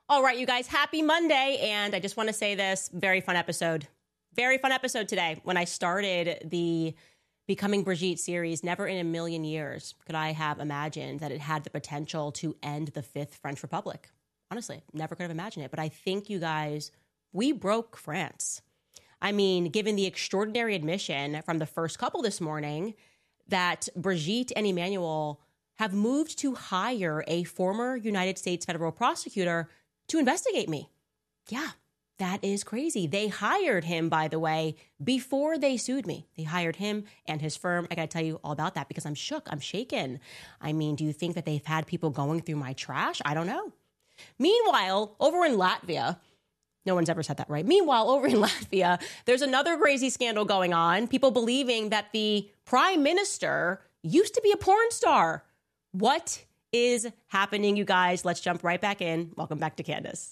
All right, you guys, happy Monday. And I just want to say this, very fun episode. Very fun episode today. When I started the Becoming Brigitte series, never in a million years could I have imagined that it had the potential to end the Fifth French Republic. Honestly, never could have imagined it. But I think, you guys, we broke France. I mean, given the extraordinary admission from the first couple this morning that Brigitte and Emmanuel have moved to hire a former United States federal prosecutor to investigate me. Yeah, that is crazy. They hired him, by the way, before they sued me. They hired him and his firm. I got to tell you all about that because I'm shook. I'm shaken. I mean, do you think that they've had people going through my trash? I don't know. Meanwhile, over in Latvia, no one's ever said that, right? Meanwhile, over in Latvia, there's another crazy scandal going on. People believing that the prime minister used to be a porn star. What is happening, you guys? Let's jump right back in. Welcome back to Candace.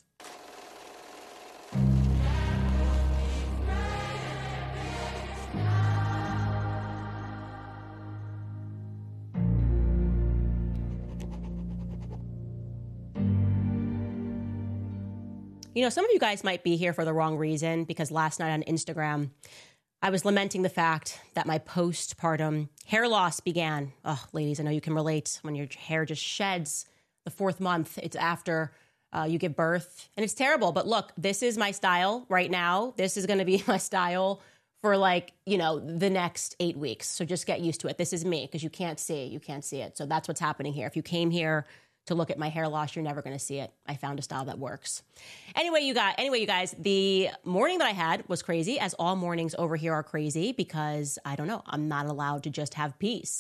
You know, some of you guys might be here for the wrong reason because last night on Instagram, I was lamenting the fact that my postpartum hair loss began. Oh, ladies, I know you can relate when your hair just sheds the fourth month. It's after you give birth and it's terrible. But look, this is my style right now. This is going to be my style for the next 8 weeks. So just get used to it. This is me because you can't see it. So that's what's happening here. If you came here to look at my hair loss, you're never going to see it. I found a style that works. Anyway, you guys, the morning that I had was crazy, as all mornings over here are crazy because, I don't know, I'm not allowed to just have peace.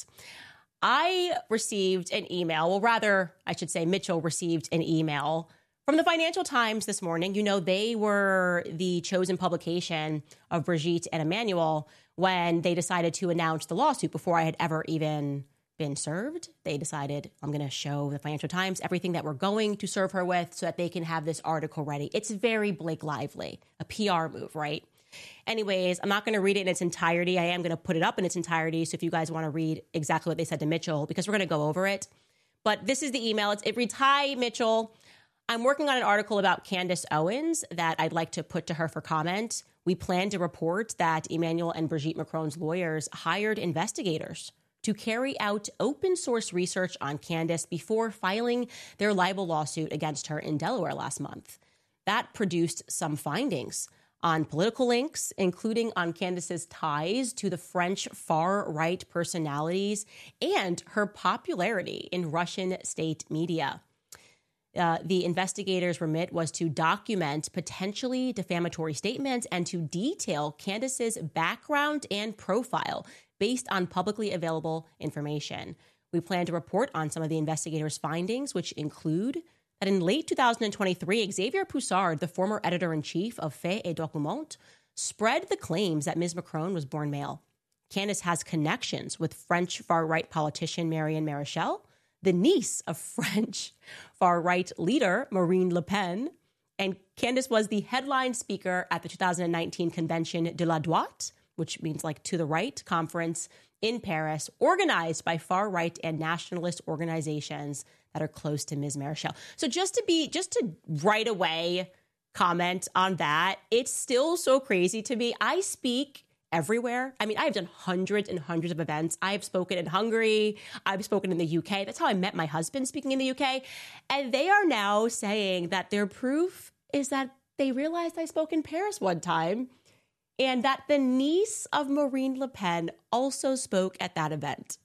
I received an email, well, rather, I should say Mitchell received an email from the Financial Times this morning. You know, they were the chosen publication of Brigitte and Emmanuel when they decided to announce the lawsuit before I had ever even been served. They decided, I'm going to show the Financial Times everything that we're going to serve her with so that they can have this article ready. It's very Blake Lively, a PR move, right? Anyways, I'm not going to read it in its entirety. I am going to put it up in its entirety. So if you guys want to read exactly what they said to Mitchell, because we're going to go over it. But this is the email. It reads, "Hi, Mitchell. I'm working on an article about Candace Owens that I'd like to put to her for comment. We plan to report that Emmanuel and Brigitte Macron's lawyers hired investigators to carry out open source research on Candace before filing their libel lawsuit against her in Delaware last month. That produced some findings on political links, including on Candace's ties to the French far-right personalities and her popularity in Russian state media. The investigators' remit was to document potentially defamatory statements and to detail Candace's background and profile based on publicly available information. We plan to report on some of the investigators' findings, which include that in late 2023, Xavier Poussard, the former editor-in-chief of Faits et Documents, spread the claims that Ms. Macron was born male. Candace has connections with French far-right politician Marianne Maréchal, the niece of French far-right leader Marine Le Pen, and Candace was the headline speaker at the 2019 Convention de la Droite, which means like to the right, conference in Paris, organized by far-right and nationalist organizations that are close to Ms. Maréchal. So just to right away comment on that, it's still so crazy to me. I speak everywhere. I mean, I've done hundreds and hundreds of events. I've spoken in Hungary. I've spoken in the UK. That's how I met my husband, speaking in the UK. And they are now saying that their proof is that they realized I spoke in Paris one time and that the niece of Marine Le Pen also spoke at that event.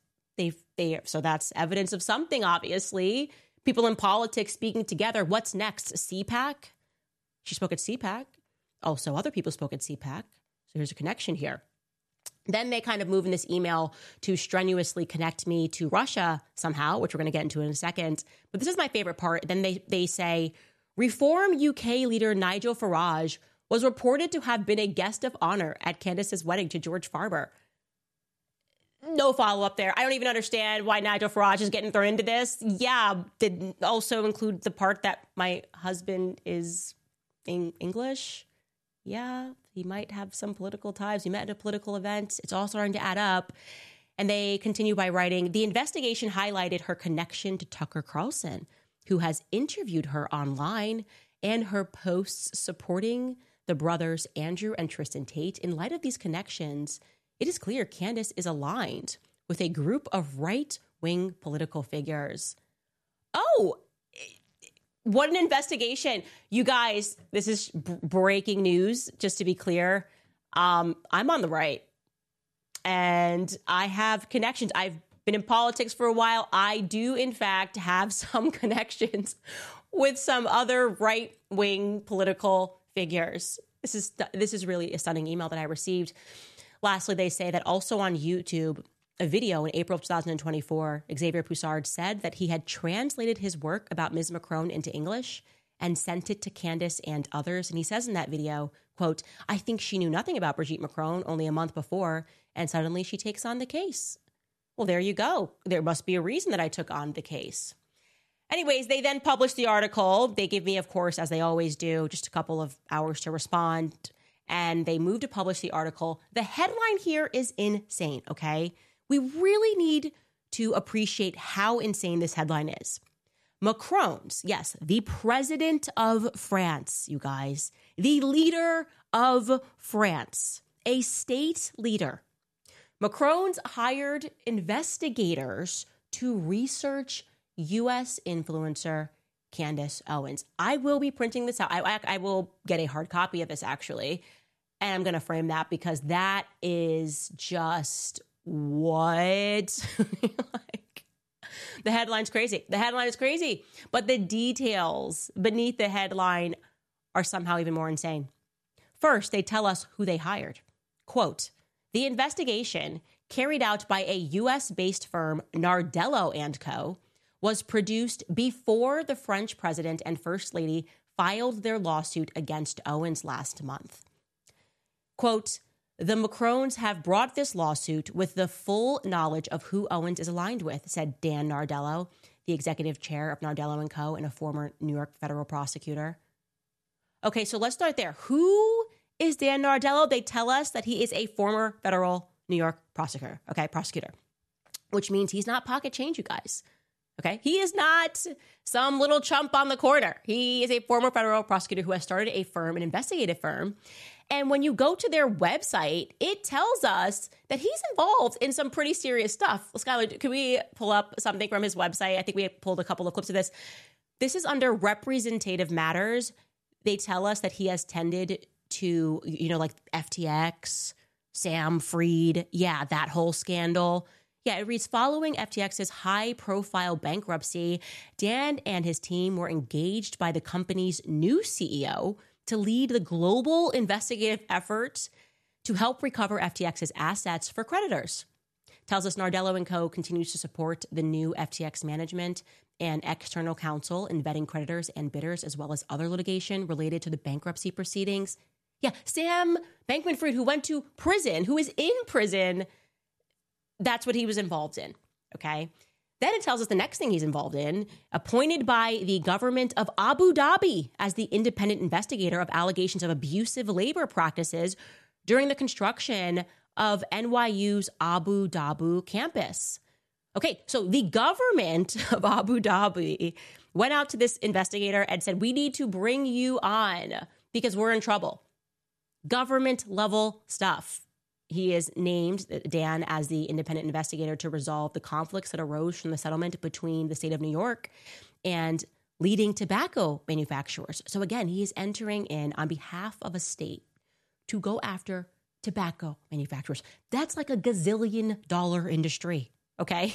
So that's evidence of something, obviously. People in politics speaking together. What's next? CPAC? She spoke at CPAC. Also, other people spoke at CPAC. So there's a connection here. Then they kind of move in this email to strenuously connect me to Russia somehow, which we're going to get into in a second. But this is my favorite part. Then they say, Reform UK leader Nigel Farage was reported to have been a guest of honor at Candace's wedding to George Farber. No follow-up there. I don't even understand why Nigel Farage is getting thrown into this. Yeah, did also include the part that my husband is English. Yeah, he might have some political ties. We met at a political event. It's all starting to add up. And they continue by writing, the investigation highlighted her connection to Tucker Carlson, who has interviewed her online and her posts supporting the brothers Andrew and Tristan Tate. In light of these connections, it is clear Candace is aligned with a group of right-wing political figures. Oh, what an investigation. You guys, this is breaking news, just to be clear. I'm on the right, and I have connections. I've been in politics for a while. I do, in fact, have some connections with some other right-wing political figures. This is really a stunning email that I received. Lastly, they say that also on YouTube, a video in April of 2024, Xavier Poussard said that he had translated his work about Ms. Macron into English and sent it to Candace and others. And he says in that video, quote, "I think she knew nothing about Brigitte Macron only a month before, and suddenly she takes on the case." Well, there you go. There must be a reason that I took on the case. Anyways, they then published the article. They give me, of course, as they always do, just a couple of hours to respond. And they moved to publish the article. The headline here is insane, okay? We really need to appreciate how insane this headline is. Macron's, yes, the president of France, you guys, the leader of France, a state leader. Macron's hired investigators to research U.S. influencer Candace Owens. I will be printing this out. I will get a hard copy of this, actually, and I'm going to frame that because that is just what? Like, the headline's crazy. The headline is crazy, but the details beneath the headline are somehow even more insane. First, they tell us who they hired. Quote, "The investigation carried out by a U.S.-based firm, Nardello & Co., was produced before the French president and first lady filed their lawsuit against Owens last month." Quote, "The Macrons have brought this lawsuit with the full knowledge of who Owens is aligned with," said Dan Nardello, the executive chair of Nardello & Co. and a former New York federal prosecutor. Okay, so let's start there. Who is Dan Nardello? They tell us that he is a former federal New York prosecutor, which means he's not pocket change, you guys. Okay, he is not some little chump on the corner. He is a former federal prosecutor who has started a firm, an investigative firm. And when you go to their website, it tells us that he's involved in some pretty serious stuff. Skylar, can we pull up something from his website? I think we pulled a couple of clips of this. This is under representative matters. They tell us that he has tended to, like FTX, Sam Fried. Yeah, that whole scandal. Yeah, it reads, following FTX's high-profile bankruptcy, Dan and his team were engaged by the company's new CEO to lead the global investigative effort to help recover FTX's assets for creditors. Tells us Nardello & Co. continues to support the new FTX management and external counsel in vetting creditors and bidders, as well as other litigation related to the bankruptcy proceedings. Yeah, Sam Bankman-Fried, who went to prison, who is in prison, that's what he was involved in, okay? Then it tells us the next thing he's involved in, appointed by the government of Abu Dhabi as the independent investigator of allegations of abusive labor practices during the construction of NYU's Abu Dhabi campus. Okay, so the government of Abu Dhabi went out to this investigator and said, we need to bring you on because we're in trouble. Government level stuff. He is named, Dan, as the independent investigator to resolve the conflicts that arose from the settlement between the state of New York and leading tobacco manufacturers. So again, he is entering in on behalf of a state to go after tobacco manufacturers. That's like a gazillion-dollar industry, okay?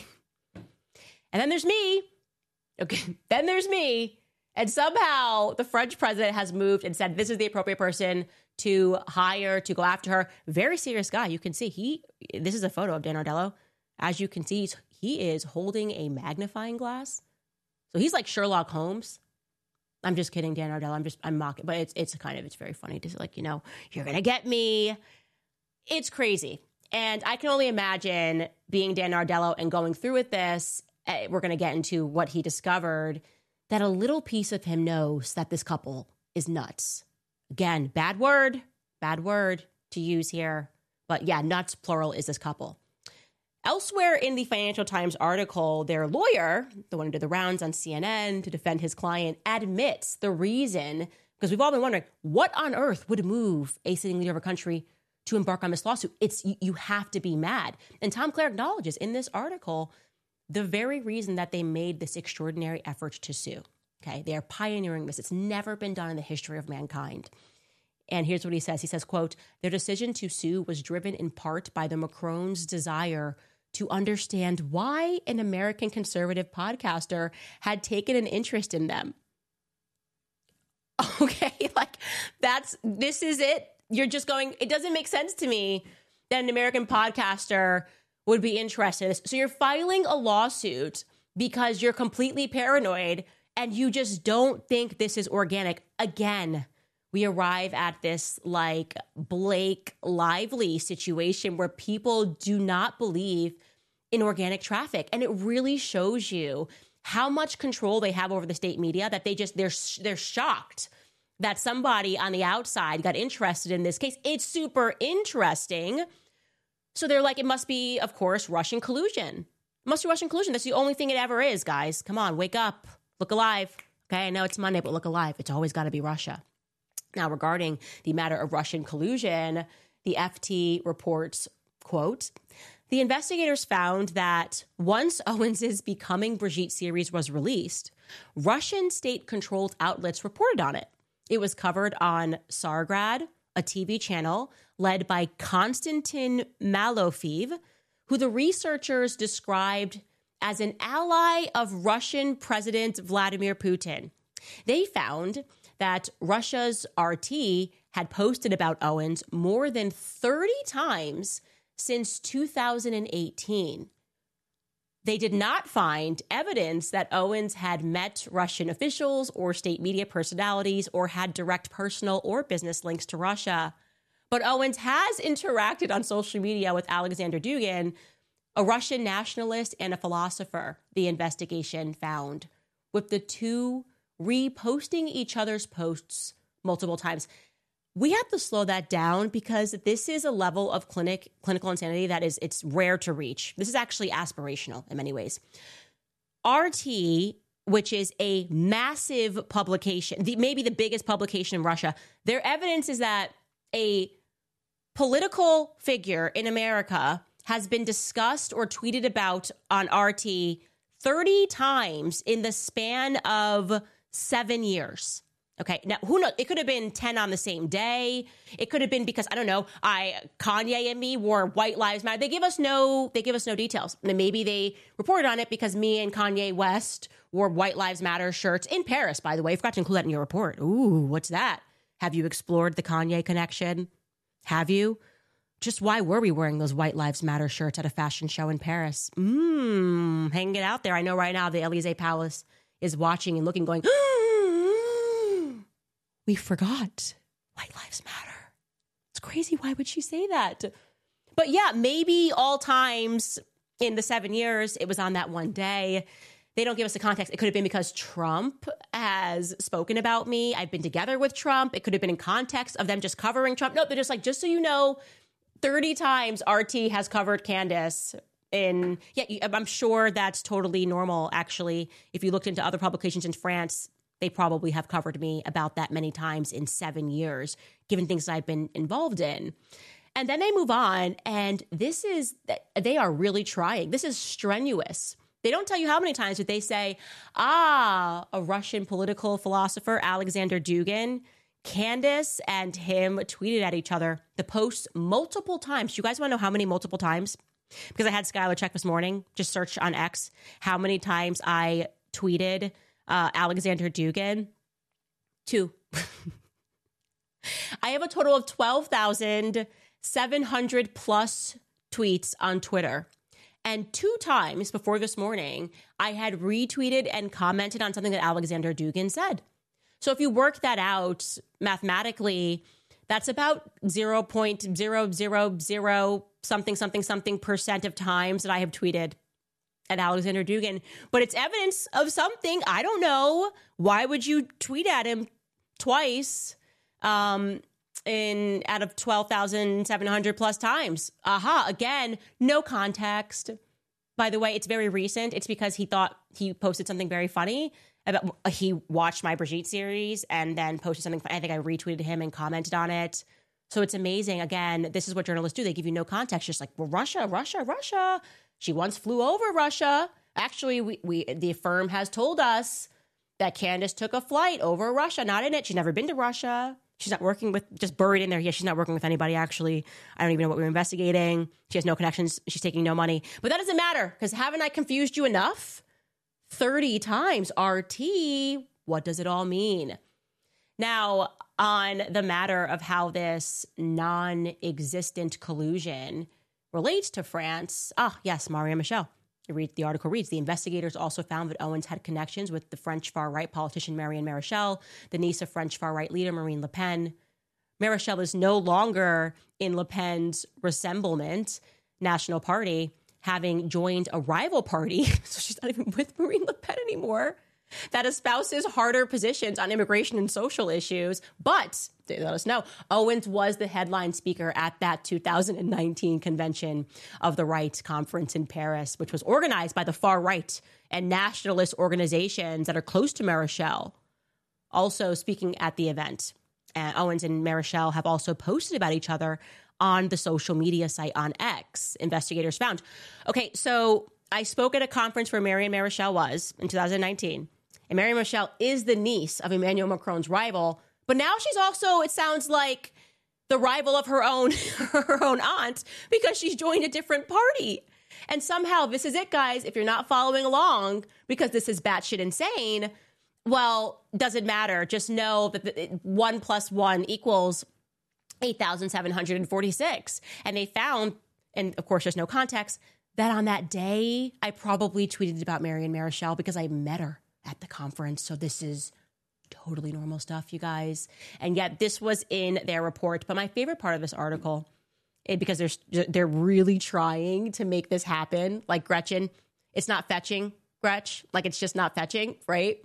And then there's me. Okay, then there's me. And somehow the French president has moved and said, this is the appropriate person to hire, to go after her. Very serious guy. You can see this is a photo of Dan Nardello. As you can see, he is holding a magnifying glass. So he's like Sherlock Holmes. I'm just kidding, Dan Nardello. I'm mocking, but it's very funny to like, you're going to get me. It's crazy. And I can only imagine being Dan Nardello and going through with this. We're going to get into what he discovered, that a little piece of him knows that this couple is nuts. Again, bad word to use here. But yeah, nuts plural is this couple. Elsewhere in the Financial Times article, their lawyer, the one who did the rounds on CNN to defend his client, admits the reason, because we've all been wondering, what on earth would move a sitting leader of a country to embark on this lawsuit? You have to be mad. And Tom Clare acknowledges in this article the very reason that they made this extraordinary effort to sue. Okay, they are pioneering this. It's never been done in the history of mankind. And here's what he says. He says, quote, their decision to sue was driven in part by the Macron's desire to understand why an American conservative podcaster had taken an interest in them. Okay, like this is it. You're just going, it doesn't make sense to me that an American podcaster would be interested in this. So you're filing a lawsuit because you're completely paranoid and you just don't think this is organic. Again, we arrive at this like Blake Lively situation where people do not believe in organic traffic. And it really shows you how much control they have over the state media that they're shocked that somebody on the outside got interested in this case. It's super interesting. So they're like, it must be, of course, Russian collusion. It must be Russian collusion. That's the only thing it ever is, guys. Come on, wake up. Look alive. Okay, I know it's Monday, but look alive. It's always got to be Russia. Now, regarding the matter of Russian collusion, the FT reports, quote, the investigators found that once Owens' Becoming Brigitte series was released, Russian state-controlled outlets reported on it. It was covered on Tsargrad, a TV channel led by Konstantin Malofeev, who the researchers described as an ally of Russian President Vladimir Putin. They found that Russia's RT had posted about Owens more than 30 times since 2018. They did not find evidence that Owens had met Russian officials or state media personalities or had direct personal or business links to Russia. But Owens has interacted on social media with Alexander Dugin, a Russian nationalist and a philosopher, the investigation found, with the two reposting each other's posts multiple times. We have to slow that down because this is a level of clinical insanity that it's rare to reach. This is actually aspirational in many ways. RT, which is a massive publication, maybe the biggest publication in Russia, their evidence is that a political figure in America has been discussed or tweeted about on RT 30 times in the span of 7 years. Okay, now who knows? It could have been 10 on the same day. It could have been because, I don't know, Kanye and me wore White Lives Matter. They give us no details. And maybe they reported on it because me and Kanye West wore White Lives Matter shirts in Paris, by the way. I forgot to include that in your report. Ooh, what's that? Have you explored the Kanye connection? Have you? Just why were we wearing those White Lives Matter shirts at a fashion show in Paris? Hanging it out there. I know right now the Elysee Palace is watching and looking, going, we forgot White Lives Matter. It's crazy. Why would she say that? But yeah, maybe all times in the 7 years, it was on that one day. They don't give us the context. It could have been because Trump has spoken about me. I've been together with Trump. It could have been in context of them just covering Trump. No, they're just like, just so you know, 30 times RT has covered Candace. I'm sure that's totally normal, actually. If you looked into other publications in France, they probably have covered me about that many times in 7 years, given things I've been involved in. And then they move on, and they are really trying. This is strenuous. They don't tell you how many times, but they say, a Russian political philosopher, Alexander Dugin, Candace and him tweeted at each other the posts multiple times. You guys want to know how many multiple times? Because I had Skylar check this morning, just search on X, how many times I tweeted Alexander Dugin. 2. I have a total of 12,700 plus tweets on Twitter. And 2 times before this morning, I had retweeted and commented on something that Alexander Dugin said. So if you work that out mathematically, that's about 0.000 something percent of times that I have tweeted at Alexander Dugin. But it's evidence of something. I don't know. Why would you tweet at him twice? out of 12,700 plus times. Again, no context. By the way, it's very recent. It's because he thought he posted something very funny about he watched my Brigitte series and then posted something. I think I retweeted him and commented on it. So it's amazing. Again, this is what journalists do. They give you no context. Just like, well, Russia. She once flew over Russia. Actually, the firm has told us that Candace took a flight over Russia. Not in it. She's never been to Russia. She's not working with, just buried in there. Yeah, she's not working with anybody, actually. I don't even know what we were investigating. She has no connections. She's taking no money. But that doesn't matter, because haven't I confused you enough? 30 times. RT, what does it all mean? Now, on the matter of how this non-existent collusion relates to France, yes, Maria Michel. The article reads, the investigators also found that Owens had connections with the French far-right politician Marianne Maréchal, the niece of French far-right leader Marine Le Pen. Maréchal is no longer in Le Pen's Rassemblement National Party, having joined a rival party, so she's not even with Marine Le Pen anymore, that espouses harder positions on immigration and social issues. But they let us know Owens was the headline speaker at that 2019 convention of the Right conference in Paris, which was organized by the far right and nationalist organizations that are close to Maréchal. Also speaking at the event, Owens and Maréchal have also posted about each other on the social media site on X, investigators found. Okay, so I spoke at a conference where Marianne Maréchal was in 2019. And Marianne Maréchal is the niece of Emmanuel Macron's rival. But now she's also, it sounds like, the rival of her own aunt, because she's joined a different party. And somehow, this is it, guys. If you're not following along, because this is batshit insane, well, doesn't matter. Just know that 1 + 1 equals 8,746. And they found, and of course, there's no context, that on that day, I probably tweeted about Marianne Maréchal because I met her at the conference. So this is totally normal stuff, you guys. And yet this was in their report. But my favorite part of this article, because they're really trying to make this happen. Like Gretchen, it's not fetching, Gretch. Like it's just not fetching, right?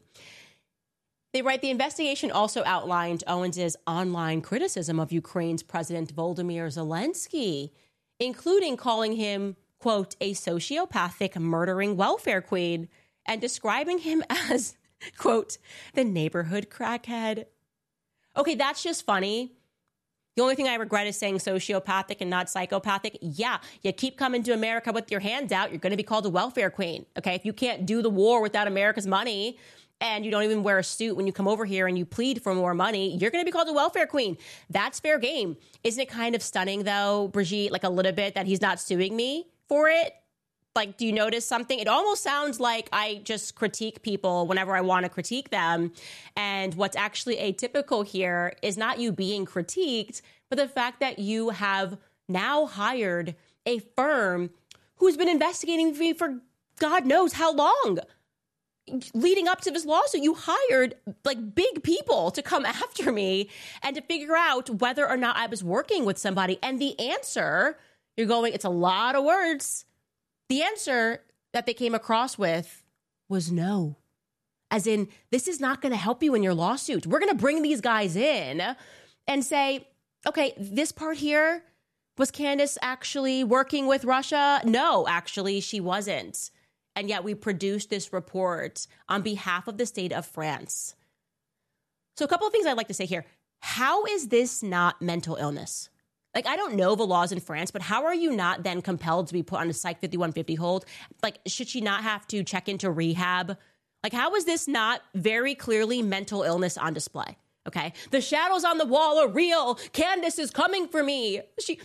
They write, the investigation also outlined Owens's online criticism of Ukraine's President Volodymyr Zelensky, including calling him, quote, a sociopathic murdering welfare queen, and describing him as, quote, the neighborhood crackhead. Okay, that's just funny. The only thing I regret is saying sociopathic and not psychopathic. Yeah, you keep coming to America with your hands out, you're going to be called a welfare queen. Okay, if you can't do the war without America's money and you don't even wear a suit when you come over here and you plead for more money, you're going to be called a welfare queen. That's fair game. Isn't it kind of stunning, though, Brigitte, like a little bit, that he's not suing me for it? Like, do you notice something? It almost sounds like I just critique people whenever I want to critique them. And what's actually atypical here is not you being critiqued, but the fact that you have now hired a firm who's been investigating me for God knows how long. Leading up to this lawsuit, you hired like big people to come after me and to figure out whether or not I was working with somebody. And the answer, you're going, it's a lot of words. The answer that they came across with was no. As in, this is not going to help you in your lawsuit. We're going to bring these guys in and say, okay, this part here, was Candace actually working with Russia? No, actually, she wasn't. And yet we produced this report on behalf of the state of France. So a couple of things I'd like to say here. How is this not mental illness? Like, I don't know the laws in France, but how are you not then compelled to be put on a Psych 5150 hold? Like, should she not have to check into rehab? Like, how is this not very clearly mental illness on display? Okay, the shadows on the wall are real. Candace is coming for me.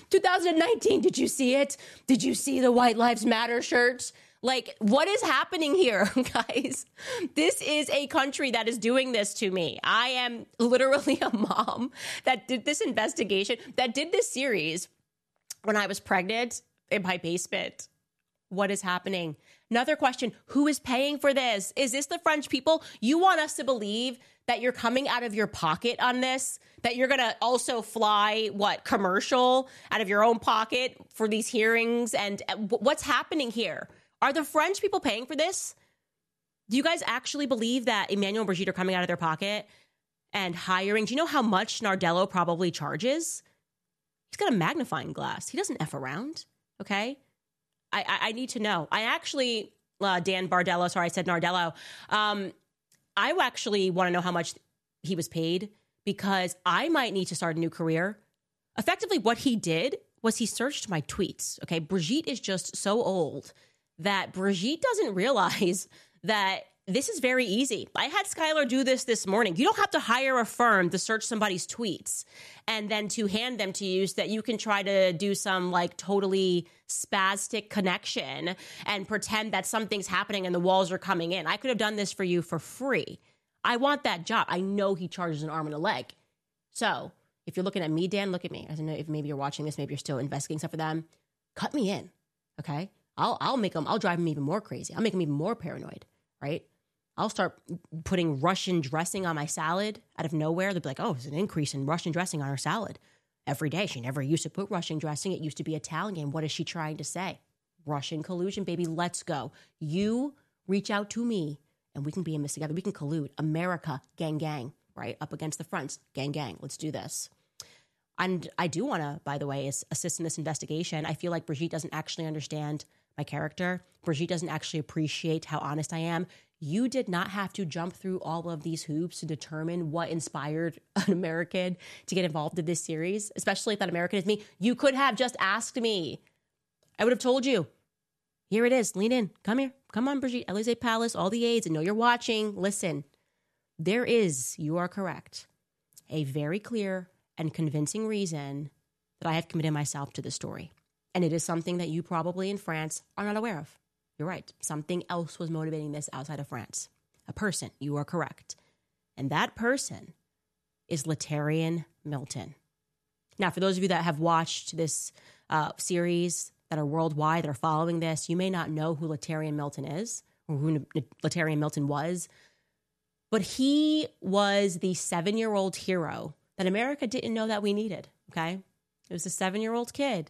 2019, did you see it? Did you see the White Lives Matter shirts? Like, what is happening here, guys? This is a country that is doing this to me. I am literally a mom that did this investigation, that did this series when I was pregnant in my basement. What is happening? Another question, who is paying for this? Is this the French people? You want us to believe that you're coming out of your pocket on this? That you're going to also fly, commercial out of your own pocket for these hearings? And what's happening here? Are the French people paying for this? Do you guys actually believe that Emmanuel and Brigitte are coming out of their pocket? and hiring. Do you know how much Nardello probably charges? He's got a magnifying glass. He doesn't F around, okay? I need to know. I actually, Dan Bardello, sorry, I said Nardello. I actually want to know how much he was paid because I might need to start a new career. Effectively, what he did was he searched my tweets, okay? Brigitte is just so old that Brigitte doesn't realize that this is very easy. I had Skylar do this morning. You don't have to hire a firm to search somebody's tweets and then to hand them to you so that you can try to do some like totally spastic connection and pretend that something's happening and the walls are coming in. I could have done this for you for free. I want that job. I know he charges an arm and a leg. So if you're looking at me, Dan, look at me. I don't know if maybe you're watching this, maybe you're still investigating stuff for them. Cut me in, okay? I'll drive them even more crazy. I'll make them even more paranoid, right? I'll start putting Russian dressing on my salad out of nowhere. They'll be like, oh, there's an increase in Russian dressing on her salad every day. She never used to put Russian dressing. It used to be Italian. What is she trying to say? Russian collusion, baby. Let's go. You reach out to me and we can be in this together. We can collude. America, gang, gang, right? Up against the fronts. Gang, gang. Let's do this. And I do want to, by the way, assist in this investigation. I feel like Brigitte doesn't actually understand my character. Brigitte doesn't actually appreciate how honest I am. You did not have to jump through all of these hoops to determine what inspired an American to get involved in this series, especially if that American is me. You could have just asked me. I would have told you. Here it is. Lean in. Come here. Come on, Brigitte. Elysee Palace, all the aides. I know you're watching. Listen, there is, you are correct, a very clear and convincing reason that I have committed myself to the story. And it is something that you probably in France are not aware of. You're right. Something else was motivating this outside of France. A person. You are correct. And that person is Latarian Milton. Now, for those of you that have watched this series that are worldwide, that are following this, you may not know who Latarian Milton is or who Latarian Milton was. But he was the 7-year-old hero that America didn't know that we needed, okay? It was a 7-year-old kid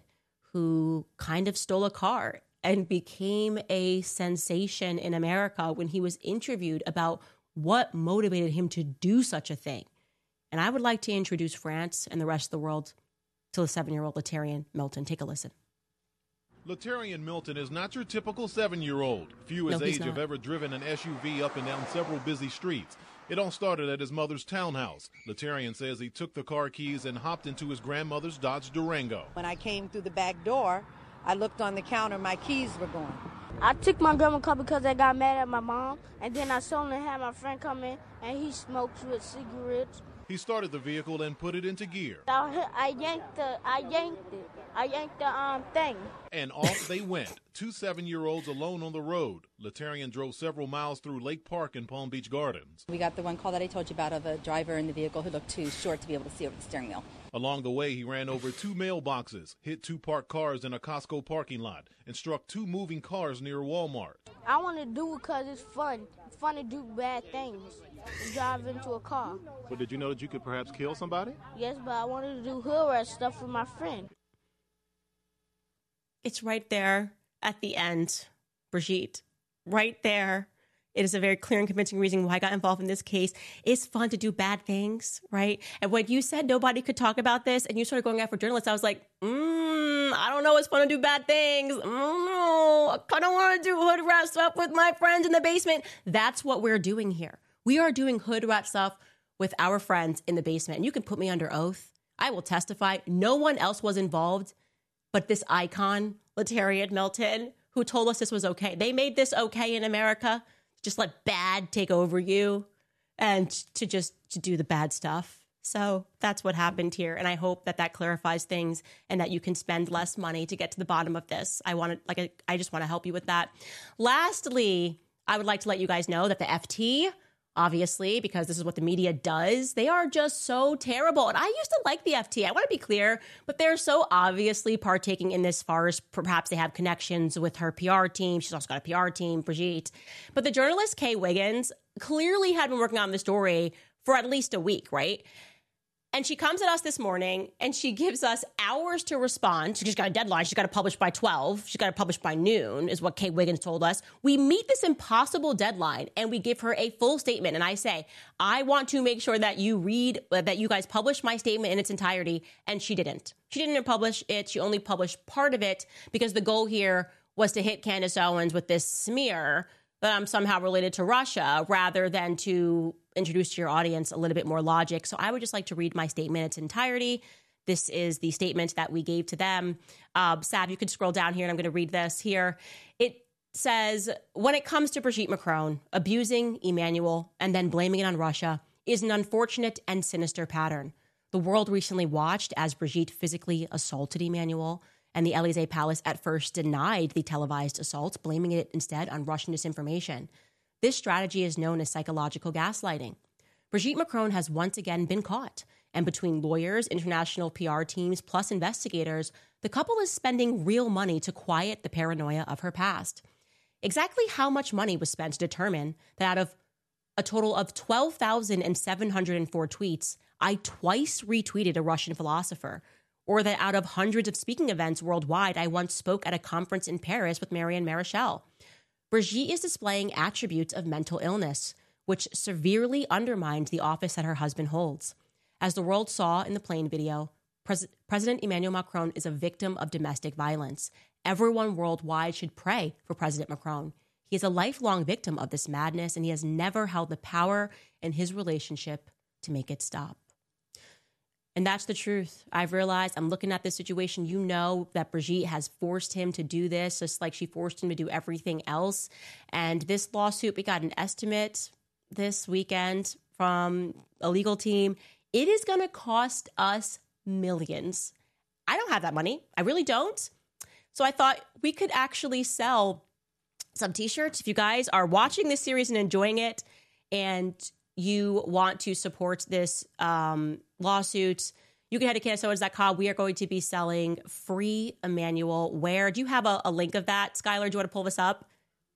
who kind of stole a car and became a sensation in America when he was interviewed about what motivated him to do such a thing. And I would like to introduce France and the rest of the world to the 7-year-old Latarian Milton. Take a listen. Latarian Milton is not your typical 7-year-old. Few his age have ever driven an SUV up and down several busy streets. It all started at his mother's townhouse. Latarian says he took the car keys and hopped into his grandmother's Dodge Durango. When I came through the back door, I looked on the counter, my keys were gone. I took my grandma's car because I got mad at my mom, and then I saw and had my friend come in, and he smokes with cigarettes. He started the vehicle and put it into gear. I yanked the thing. And off they went. 2 7-year-olds alone on the road. Latarian drove several miles through Lake Park in Palm Beach Gardens. We got the one call that I told you about of a driver in the vehicle who looked too short to be able to see over the steering wheel. Along the way, he ran over 2 mailboxes, hit 2 parked cars in a Costco parking lot, and struck 2 moving cars near Walmart. I want to do it because it's fun. It's fun to do bad things. Drive into a car. But did you know that you could perhaps kill somebody? Yes, but I wanted to do hood rat stuff with my friend. It's right there at the end, Brigitte. Right there. It is a very clear and convincing reason why I got involved in this case. It's fun to do bad things, right? And when you said nobody could talk about this and you started going after journalists, I was like, I don't know. It's fun to do bad things. I kind of want to do hood rat stuff with my friends in the basement. That's what we're doing here. We are doing hood rat stuff with our friends in the basement. And you can put me under oath. I will testify. No one else was involved but this icon, Latarian Milton, who told us this was okay. They made this okay in America. Just let bad take over you and to do the bad stuff. So that's what happened here. And I hope that clarifies things and that you can spend less money to get to the bottom of this. I just want to help you with that. Lastly, I would like to let you guys know that the FT, obviously, because this is what the media does, they are just so terrible. And I used to like the FT. I want to be clear, but they're so obviously partaking in this farce. Perhaps they have connections with her PR team. She's also got a PR team, Brigitte. But the journalist Kay Wiggins clearly had been working on the story for at least a week, right? And she comes at us this morning and she gives us hours to respond. She's got a deadline. She's got to publish by 12. She's got to publish by noon, is what Kate Wiggins told us. We meet this impossible deadline and we give her a full statement. And I say, I want to make sure that you read, that you guys publish my statement in its entirety. And she didn't. She didn't publish it. She only published part of it because the goal here was to hit Candace Owens with this smear that I'm somehow related to Russia rather than to introduce to your audience a little bit more logic. So I would just like to read my statement in its entirety. This is the statement that we gave to them. Sav, you can scroll down here and I'm going to read this here. It says, when it comes to Brigitte Macron, abusing Emmanuel and then blaming it on Russia is an unfortunate and sinister pattern. The world recently watched as Brigitte physically assaulted Emmanuel, and the Élysée Palace at first denied the televised assault, blaming it instead on Russian disinformation. This strategy is known as psychological gaslighting. Brigitte Macron has once again been caught, and between lawyers, international PR teams, plus investigators, the couple is spending real money to quiet the paranoia of her past. Exactly how much money was spent to determine that out of a total of 12,704 tweets, I twice retweeted a Russian philosopher, or that out of hundreds of speaking events worldwide, I once spoke at a conference in Paris with Marianne Maréchal. Brigitte is displaying attributes of mental illness, which severely undermined the office that her husband holds. As the world saw in the plane video, President Emmanuel Macron is a victim of domestic violence. Everyone worldwide should pray for President Macron. He is a lifelong victim of this madness, and he has never held the power in his relationship to make it stop. And that's the truth. I've realized, I'm looking at this situation. You know that Brigitte has forced him to do this, just like she forced him to do everything else. And this lawsuit, we got an estimate this weekend from a legal team. It is going to cost us millions. I don't have that money. I really don't. So I thought we could actually sell some t-shirts. If you guys are watching this series and enjoying it and you want to support this lawsuit, you can head to CandaceOwens.com. We are going to be selling free Emmanuel wear. Do you have a link of that, Skylar? Do you want to pull this up?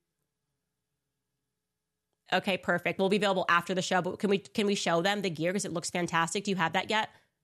Okay, perfect. We'll be available after the show, but can we show them the gear because it looks fantastic? Do you have that yet?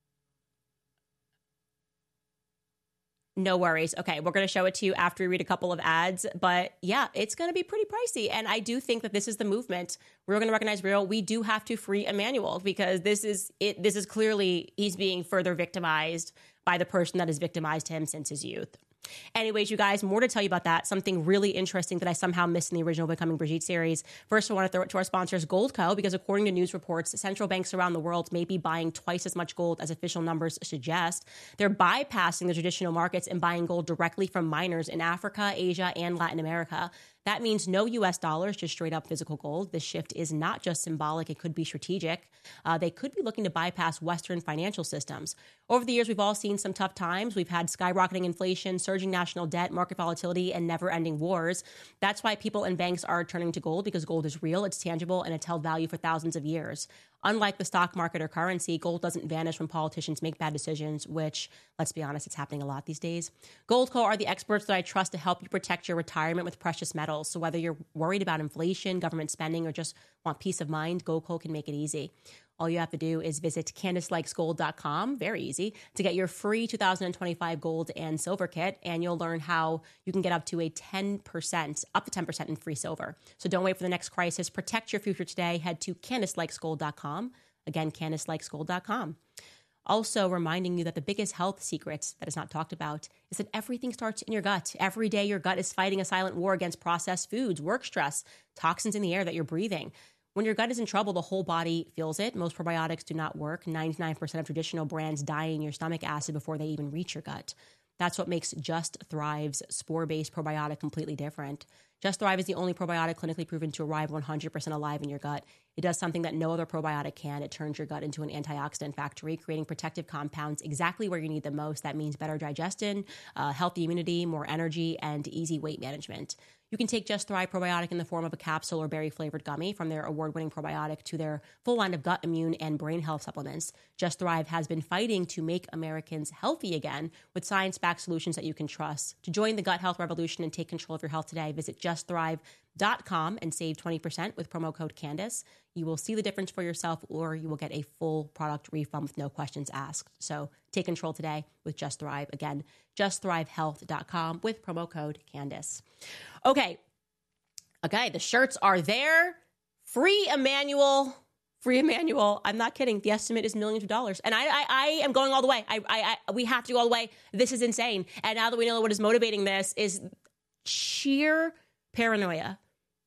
No worries. Okay, we're going to show it to you after we read a couple of ads. But yeah, it's going to be pretty pricey. And I do think that this is the movement. We're going to recognize real. We do have to free Emmanuel because this is clearly he's being further victimized by the person that has victimized him since his youth. Anyways, you guys, more to tell you about that. Something really interesting that I somehow missed in the original Becoming Brigitte series. First, I want to throw it to our sponsors, Goldco, because according to news reports, central banks around the world may be buying twice as much gold as official numbers suggest. They're bypassing the traditional markets and buying gold directly from miners in Africa, Asia, and Latin America. That means no U.S. dollars, just straight up physical gold. This shift is not just symbolic, it could be strategic. They could be looking to bypass Western financial systems. Over the years, we've all seen some tough times. We've had skyrocketing inflation, surging national debt, market volatility, and never-ending wars. That's why people and banks are turning to gold, because gold is real, it's tangible, and it's held value for thousands of years. Unlike the stock market or currency, gold doesn't vanish when politicians make bad decisions, which, let's be honest, it's happening a lot these days. Goldco are the experts that I trust to help you protect your retirement with precious metals. So whether you're worried about inflation, government spending, or just want peace of mind, Goldco can make it easy. All you have to do is visit CandaceLikesGold.com, very easy, to get your free 2025 gold and silver kit, and you'll learn how you can get up to 10% in free silver. So don't wait for the next crisis. Protect your future today. Head to CandaceLikesGold.com. Again, CandaceLikesGold.com. Also reminding you that the biggest health secret that is not talked about is that everything starts in your gut. Every day, your gut is fighting a silent war against processed foods, work stress, toxins in the air that you're breathing. When your gut is in trouble, the whole body feels it. Most probiotics do not work. 99% of traditional brands die in your stomach acid before they even reach your gut. That's what makes Just Thrive's spore-based probiotic completely different. Just Thrive is the only probiotic clinically proven to arrive 100% alive in your gut. It does something that no other probiotic can. It turns your gut into an antioxidant factory, creating protective compounds exactly where you need them most. That means better digestion, healthy immunity, more energy, and easy weight management. You can take Just Thrive probiotic in the form of a capsule or berry-flavored gummy, from their award-winning probiotic to their full line of gut, immune, and brain health supplements. Just Thrive has been fighting to make Americans healthy again with science-backed solutions that you can trust. To join the gut health revolution and take control of your health today, visit justthrive.com JustThrive.com and save 20% with promo code Candace. You will see the difference for yourself, or you will get a full product refund with no questions asked. So take control today with Just Thrive. Again, JustThriveHealth.com with promo code Candace. Okay, the shirts are there. Free Emmanuel. I'm not kidding. The estimate is millions of dollars. And I am going all the way. We have to go all the way. This is insane. And now that we know what is motivating this is sheer paranoia.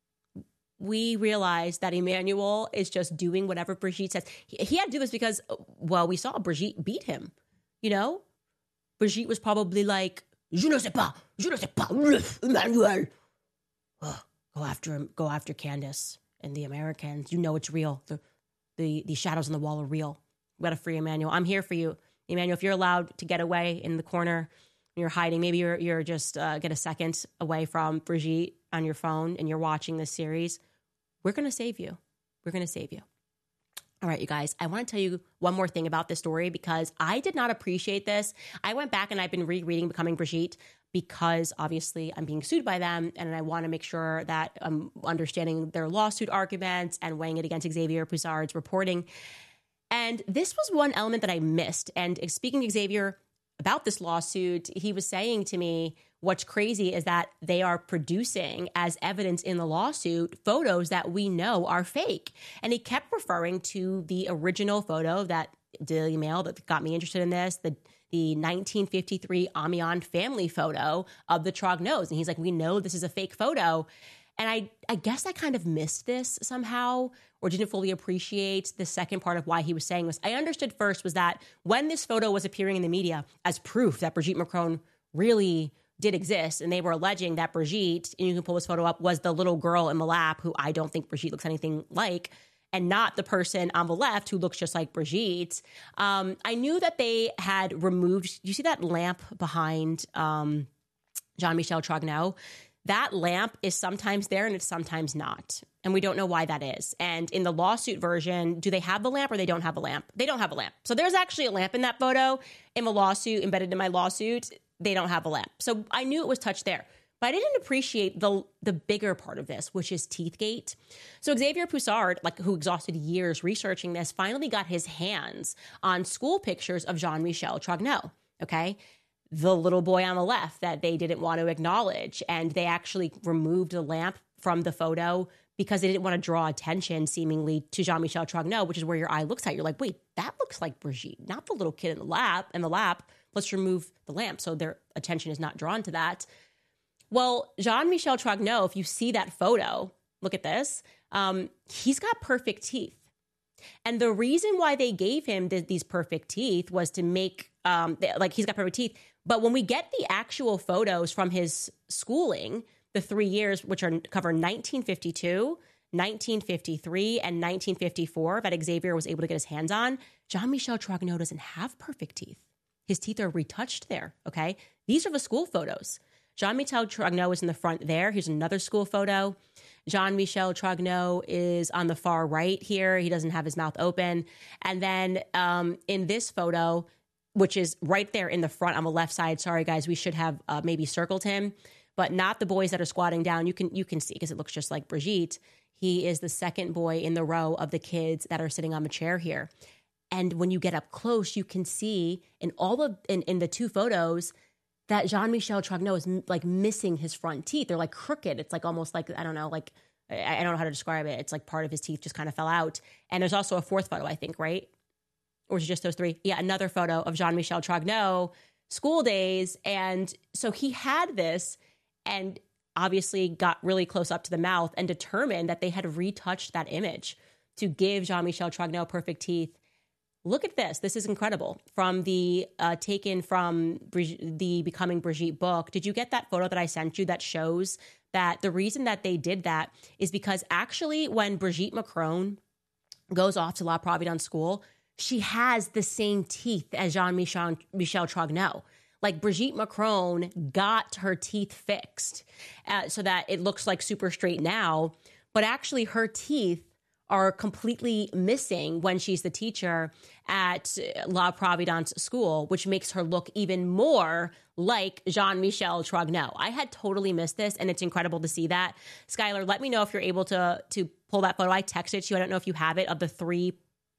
We realize that Emmanuel is just doing whatever Brigitte says. He had to do this because, well, we saw Brigitte beat him. You know? Brigitte was probably like, je ne sais pas, Emmanuel. Oh, go after him. Go after Candace and the Americans. You know it's real. The shadows on the wall are real. We got to free Emmanuel. I'm here for you. Emmanuel, if you're allowed to get away in the corner, you're hiding, maybe you're just get a second away from Brigitte on your phone and you're watching this series, we're going to save you. We're going to save you. All right, you guys, I want to tell you one more thing about this story because I did not appreciate this. I went back and I've been rereading Becoming Brigitte because obviously I'm being sued by them and I want to make sure that I'm understanding their lawsuit arguments and weighing it against Xavier Poussard's reporting. And this was one element that I missed. And speaking to Xavier about this lawsuit, he was saying to me, what's crazy is that they are producing as evidence in the lawsuit photos that we know are fake. And he kept referring to the original photo that Daily Mail that got me interested in this, the 1953 Amiens family photo of the Trogneaus. And he's like, we know this is a fake photo. And I guess I kind of missed this somehow or didn't fully appreciate the second part of why he was saying this. I understood first was that when this photo was appearing in the media as proof that Brigitte Macron really did exist, and they were alleging that Brigitte, and you can pull this photo up, was the little girl in the lap who I don't think Brigitte looks anything like, and not the person on the left who looks just like Brigitte. I knew that they had removed, you see that lamp behind Jean-Michel Trogneau? That lamp is sometimes there and it's sometimes not. And we don't know why that is. And in the lawsuit version, do they have the lamp or they don't have a lamp? They don't have a lamp. So there's actually a lamp in that photo. In the lawsuit, embedded in my lawsuit, they don't have a lamp. So I knew it was touched there. But I didn't appreciate the bigger part of this, which is Teethgate. So Xavier Poussard, who exhausted years researching this, finally got his hands on school pictures of Jean-Michel Trogneau, okay? The little boy on the left that they didn't want to acknowledge. And they actually removed the lamp from the photo because they didn't want to draw attention, seemingly, to Jean-Michel Trogneau, which is where your eye looks at. You're like, wait, that looks like Brigitte, not the little kid in the lap. Let's remove the lamp so their attention is not drawn to that. Well, Jean-Michel Trogneau, if you see that photo, look at this, he's got perfect teeth. And the reason why they gave him these perfect teeth was to make, he's got perfect teeth. But when we get the actual photos from his schooling, the 3 years, which cover 1952, 1953, and 1954 that Xavier was able to get his hands on, Jean-Michel Trogneau doesn't have perfect teeth. His teeth are retouched there, okay? These are the school photos. Jean-Michel Trogneau is in the front there. Here's another school photo. Jean-Michel Trogneau is on the far right here. He doesn't have his mouth open. And then in this photo, which is right there in the front on the left side, sorry guys, we should have maybe circled him, but not the boys that are squatting down. You can see because it looks just like Brigitte. He is the second boy in the row of the kids that are sitting on the chair here. And when you get up close, you can see in the two photos that Jean-Michel Trogneau is like missing his front teeth. They're like crooked. It's like almost like, I don't know, like, I don't know how to describe it. It's like part of his teeth just kind of fell out. And there's also a fourth photo, I think, right? Or is it just those three? Yeah, another photo of Jean-Michel Trogneau, school days. And so he had this and obviously got really close up to the mouth and determined that they had retouched that image to give Jean-Michel Trogneau perfect teeth. Look at this. This is incredible. From the taken from the Becoming Brigitte book. Did you get that photo that I sent you that shows that the reason that they did that is because actually when Brigitte Macron goes off to La Providence School, she has the same teeth as Jean-Michel Trogneau. Like Brigitte Macron got her teeth fixed so that it looks like super straight now, but actually her teeth are completely missing when she's the teacher at La Providence School, which makes her look even more like Jean-Michel Trogneau. I had totally missed this, and it's incredible to see that. Skylar, let me know if you're able to pull that photo. I texted you. I don't know if you have it, of the three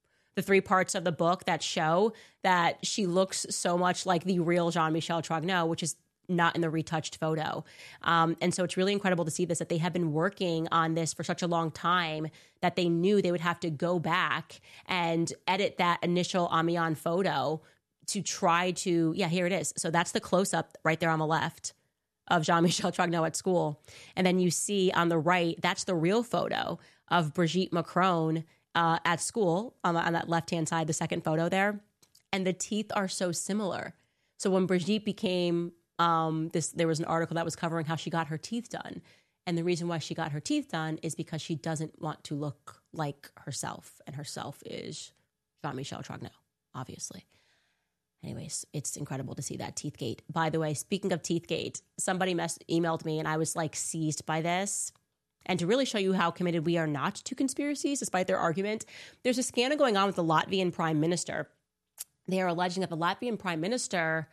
parts of the book that show that she looks so much like the real Jean-Michel Trogneau, which is not in the retouched photo. And so it's really incredible to see this, that they have been working on this for such a long time that they knew they would have to go back and edit that initial Amiens photo to try to, here it is. So that's the close-up right there on the left of Jean-Michel Trogneau at school. And then you see on the right, that's the real photo of Brigitte Macron at school on that left-hand side, the second photo there. And the teeth are so similar. So when Brigitte became there was an article that was covering how she got her teeth done. And the reason why she got her teeth done is because she doesn't want to look like herself. And herself is Jean-Michel Trogneau, obviously. Anyways, it's incredible to see that Teethgate. By the way, speaking of Teethgate, somebody emailed me and I was like seized by this. And to really show you how committed we are not to conspiracies, despite their argument, there's a scandal going on with the Latvian prime minister. They are alleging that the Latvian prime minister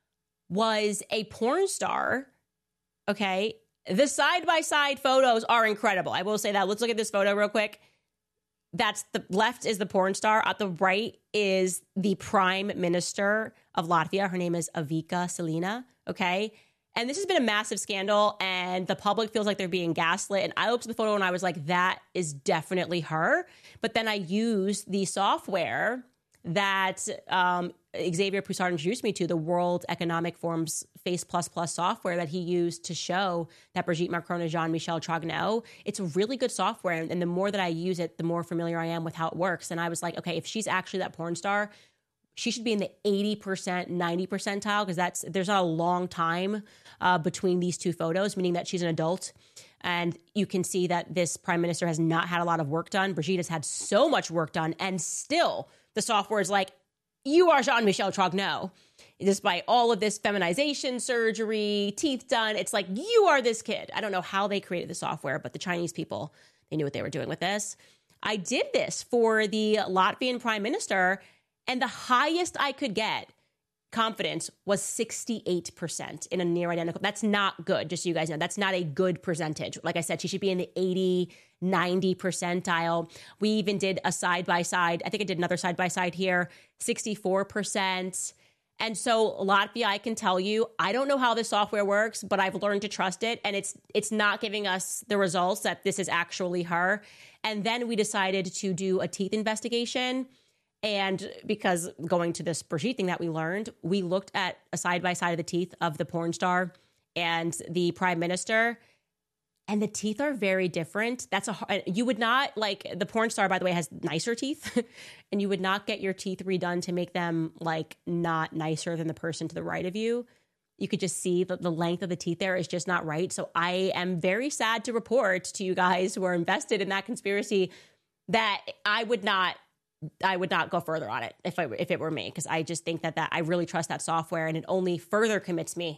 was a porn star. Okay. The side-by-side photos are incredible. I will say that. Let's look at this photo real quick. That's the left is the porn star. At the right is the prime minister of Latvia. Her name is Evika Selina. Okay. And this has been a massive scandal and the public feels like they're being gaslit. And I looked at the photo and I was like, that is definitely her. But then I used the software that Xavier Poussard introduced me to, the World Economic Forum's Face++ software that he used to show that Brigitte Macron is Jean-Michel Trogneau. It's a really good software. And the more that I use it, the more familiar I am with how it works. And I was like, okay, if she's actually that porn star, she should be in the 80%, 90 percentile, because there's not a long time between these two photos, meaning that she's an adult. And you can see that this prime minister has not had a lot of work done. Brigitte has had so much work done, and still the software is like, you are Jean-Michel Trogneau. Despite all of this feminization surgery, teeth done, it's like, you are this kid. I don't know how they created the software, but the Chinese people, they knew what they were doing with this. I did this for the Latvian prime minister, and the highest I could get confidence was 68% in a near identical. That's not good, just so you guys know. That's not a good percentage. Like I said, she should be in the 80, 90 percentile. We even did a side-by-side. I think I did another side-by-side here, 64%. And so Latvia, I can tell you, I don't know how this software works, but I've learned to trust it. And it's not giving us the results that this is actually her. And then we decided to do a teeth investigation. And because going to this Brigitte thing that we learned, we looked at a side-by-side of the teeth of the porn star and the prime minister, and the teeth are very different. You would not, like, the porn star, by the way, has nicer teeth, and you would not get your teeth redone to make them, like, not nicer than the person to the right of you. You could just see that the length of the teeth there is just not right. So I am very sad to report to you guys who are invested in that conspiracy that I would not go further on it if it were me, because I just think that I really trust that software, and it only further commits me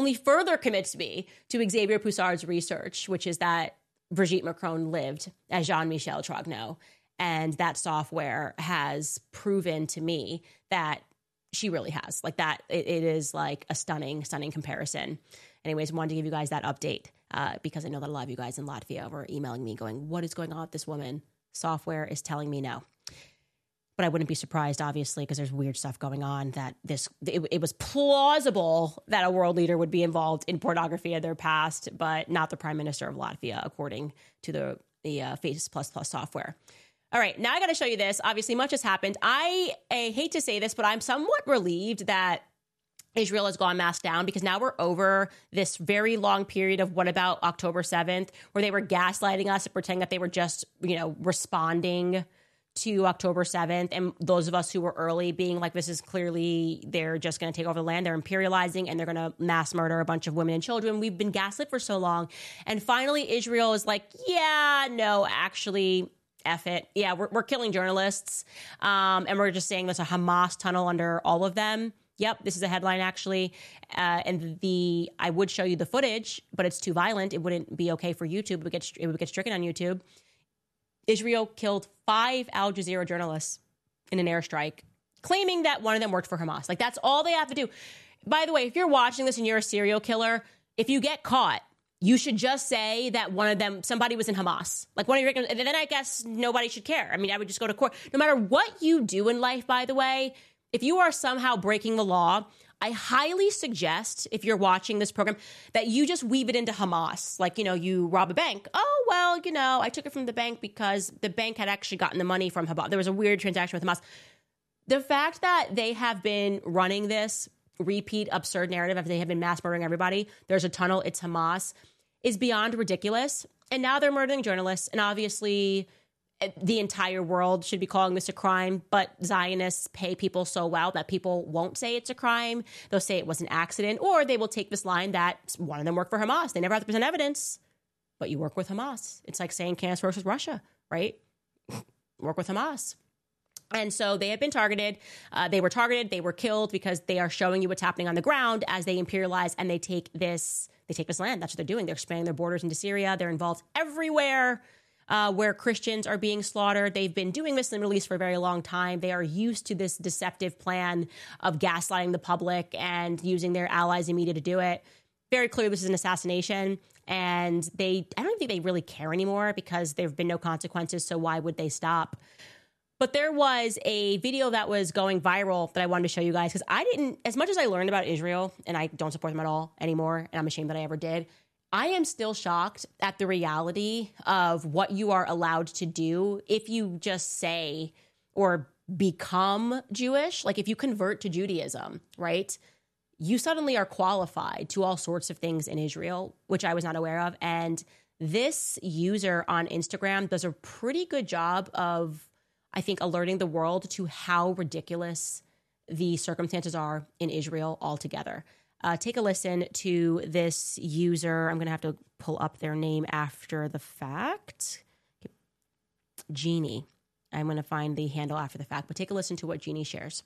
to Xavier Poussard's research, which is that Brigitte Macron lived as Jean-Michel Trogneau, and that software has proven to me that she really has. Like that, it is like a stunning comparison. Anyways, I wanted to give you guys that update because I know that a lot of you guys in Latvia were emailing me going, what is going on with this woman? Software is telling me no. But I wouldn't be surprised, obviously, because there's weird stuff going on, that it was plausible that a world leader would be involved in pornography in their past, but not the prime minister of Latvia, according to the Face++ software. All right, now I got to show you this. Obviously, much has happened. I hate to say this, but I'm somewhat relieved that Israel has gone masked down, because now we're over this very long period of what about October 7th, where they were gaslighting us and pretending that they were just, responding to October 7th. And those of us who were early being like, this is clearly, they're just going to take over the land. They're imperializing and they're going to mass murder a bunch of women and children. We've been gaslit for so long. And finally, Israel is like, yeah, no, actually, F it. Yeah, we're killing journalists. And we're just saying there's a Hamas tunnel under all of them. Yep, this is a headline, actually. And I would show you the footage, but it's too violent. It wouldn't be okay for YouTube. It would get stricken on YouTube. Israel killed 5 Al Jazeera journalists in an airstrike, claiming that one of them worked for Hamas. Like, that's all they have to do. By the way, if you're watching this and you're a serial killer, if you get caught, you should just say that one of them, somebody was in Hamas. Like, one of your, and then I guess nobody should care. I mean, I would just go to court. No matter what you do in life, by the way, if you are somehow breaking the law, I highly suggest, if you're watching this program, that you just weave it into Hamas. Like, you rob a bank. Oh, well, I took it from the bank because the bank had actually gotten the money from Hamas. There was a weird transaction with Hamas. The fact that they have been running this repeat absurd narrative after they have been mass murdering everybody, there's a tunnel, it's Hamas, is beyond ridiculous. And now they're murdering journalists. And obviously, the entire world should be calling this a crime, but Zionists pay people so well that people won't say it's a crime. They'll say it was an accident, or they will take this line that one of them worked for Hamas. They never have to present evidence, but you work with Hamas. It's like saying Kansas versus Russia, right? Work with Hamas. And so they have been targeted. They were targeted. They were killed because they are showing you what's happening on the ground as they imperialize and they take this land. That's what they're doing. They're expanding their borders into Syria. They're involved everywhere where Christians are being slaughtered. They've been doing this in the Middle East for a very long time. They are used to this deceptive plan of gaslighting the public and using their allies in media to do it. Very clear this is an assassination. And I don't think they really care anymore because there have been no consequences. So why would they stop? But there was a video that was going viral that I wanted to show you guys because as much as I learned about Israel, and I don't support them at all anymore, and I'm ashamed that I ever did, I am still shocked at the reality of what you are allowed to do if you just say or become Jewish. Like, if you convert to Judaism, right? You suddenly are qualified to all sorts of things in Israel, which I was not aware of. And this user on Instagram does a pretty good job of, I think, alerting the world to how ridiculous the circumstances are in Israel altogether. Take a listen to this user. I'm going to have to pull up their name after the fact. Jeannie. I'm going to find the handle after the fact, but take a listen to what Jeannie shares.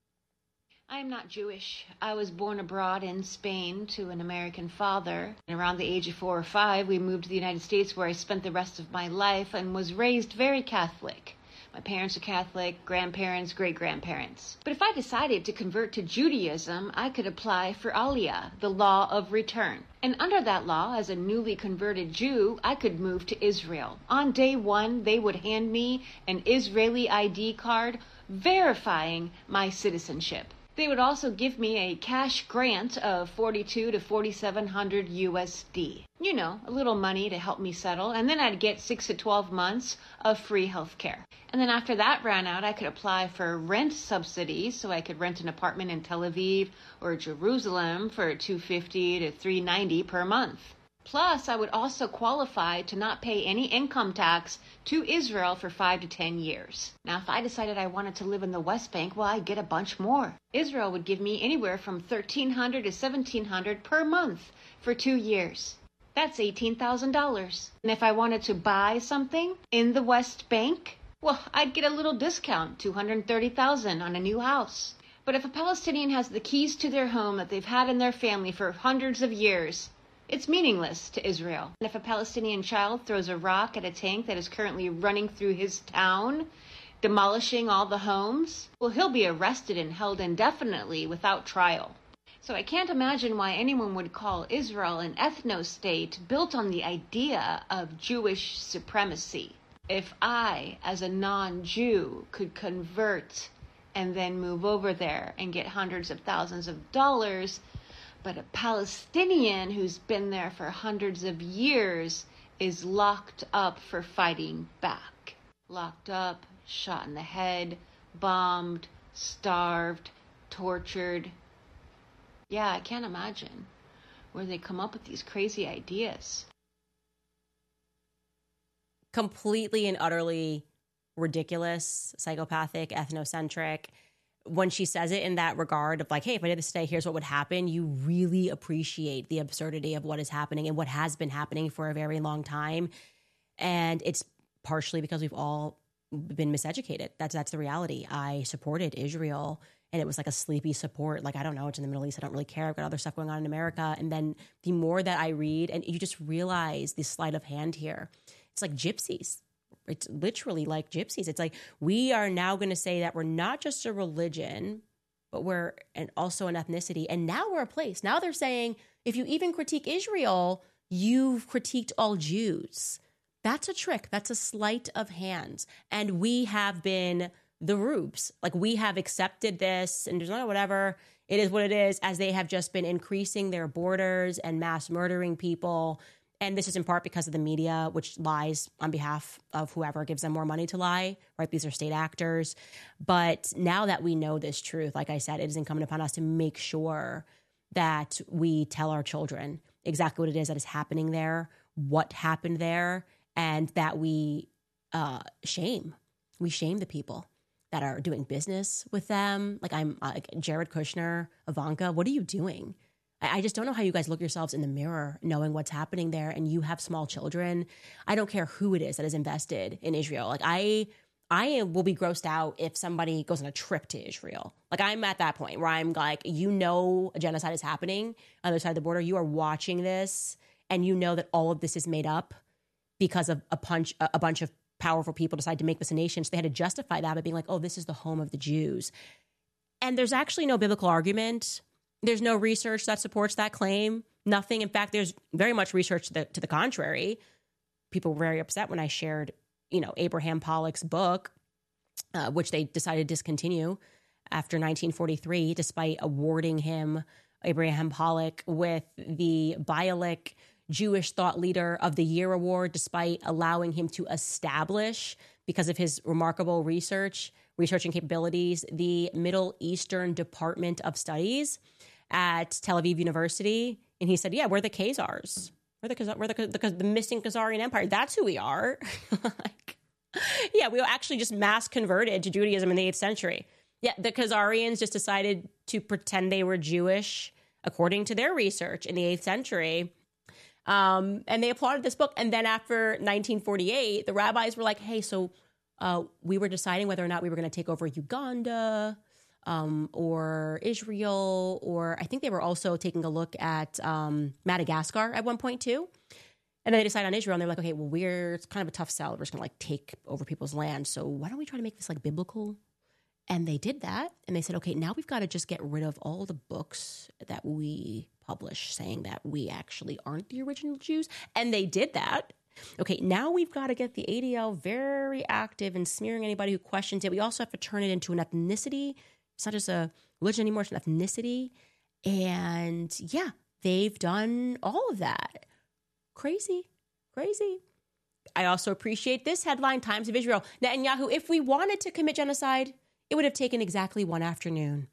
I am not Jewish. I was born abroad in Spain to an American father. And around the age of 4 or 5, we moved to the United States, where I spent the rest of my life and was raised very Catholic. My parents are Catholic, grandparents, great-grandparents. But if I decided to convert to Judaism, I could apply for Aliyah, the law of return. And under that law, as a newly converted Jew, I could move to Israel. On day 1, they would hand me an Israeli ID card verifying my citizenship. They would also give me a cash grant of $4,200 to $4,700 USD. You know, a little money to help me settle, and then I'd get 6 to 12 months of free health care. And then after that ran out, I could apply for rent subsidies, so I could rent an apartment in Tel Aviv or Jerusalem for $250 to $390 per month. Plus, I would also qualify to not pay any income tax to Israel for 5 to 10 years. Now, if I decided I wanted to live in the West Bank, well, I'd get a bunch more. Israel would give me anywhere from $1,300 to $1,700 per month for 2 years. That's $18,000. And if I wanted to buy something in the West Bank, well, I'd get a little discount, $230,000 on a new house. But if a Palestinian has the keys to their home that they've had in their family for hundreds of years, it's meaningless to Israel. And if a Palestinian child throws a rock at a tank that is currently running through his town, demolishing all the homes, well, he'll be arrested and held indefinitely without trial. So I can't imagine why anyone would call Israel an ethno-state built on the idea of Jewish supremacy. If I, as a non-Jew, could convert and then move over there and get hundreds of thousands of dollars, but a Palestinian who's been there for hundreds of years is locked up for fighting back. Locked up, shot in the head, bombed, starved, tortured. Yeah, I can't imagine where they come up with these crazy ideas. Completely and utterly ridiculous, psychopathic, ethnocentric. When she says it in that regard of like, hey, if I did this today, here's what would happen, you really appreciate the absurdity of what is happening and what has been happening for a very long time. And it's partially because we've all been miseducated. That's the reality. I supported Israel, and it was like a sleepy support. Like, I don't know, it's in the Middle East. I don't really care. I've got other stuff going on in America. And then the more that I read, and you just realize the sleight of hand here, it's like gypsies. It's literally like gypsies. It's like we are now going to say that we're not just a religion, but we're also an ethnicity. And now we're a place. Now they're saying if you even critique Israel, you've critiqued all Jews. That's a trick. That's a sleight of hand. And we have been the rubes. Like we have accepted this and there's not whatever. It is what it is, as they have just been increasing their borders and mass murdering people. And this is in part because of the media, which lies on behalf of whoever gives them more money to lie, right? These are state actors. But now that we know this truth, like I said, it is incumbent upon us to make sure that we tell our children exactly what it is that is happening there, what happened there, and that we shame the people that are doing business with them. Like like Jared Kushner, Ivanka, what are you doing? I just don't know how you guys look yourselves in the mirror knowing what's happening there, and you have small children. I don't care who it is that is invested in Israel. Like I will be grossed out if somebody goes on a trip to Israel. Like I'm at that point where I'm like, a genocide is happening on the other side of the border. You are watching this and you know that all of this is made up because of a bunch of powerful people decide to make this a nation. So they had to justify that by being like, oh, this is the home of the Jews. And there's actually no biblical argument. There's no research that supports that claim. Nothing. In fact, there's very much research to the contrary. People were very upset when I shared, Abraham Pollock's book, which they decided to discontinue after 1943, despite awarding him, Abraham Pollock, with the Bialik Jewish Thought Leader of the Year award, despite allowing him to establish, because of his remarkable researching capabilities, the Middle Eastern Department of Studies at Tel Aviv University. And he said, yeah, we're the Khazars. We're the missing Khazarian Empire. That's who we are. Yeah, we actually just mass converted to Judaism in the 8th century. Yeah, the Khazarians just decided to pretend they were Jewish, according to their research, in the 8th century. And they applauded this book. And then after 1948, the rabbis were like, hey, so we were deciding whether or not we were going to take over Uganda or Israel, or I think they were also taking a look at Madagascar at one point too. And then they decided on Israel, and they're like, okay, well, it's kind of a tough sell. We're just going to take over people's land. So why don't we try to make this biblical? And they did that. And they said, okay, now we've got to just get rid of all the books that we publish saying that we actually aren't the original Jews. And they did that. Okay, now we've got to get the ADL very active in smearing anybody who questions it. We also have to turn it into an ethnicity. It's not just a religion anymore, it's an ethnicity. And yeah, they've done all of that. Crazy. I also appreciate this headline, Times of Israel. Netanyahu, if we wanted to commit genocide, it would have taken exactly one afternoon.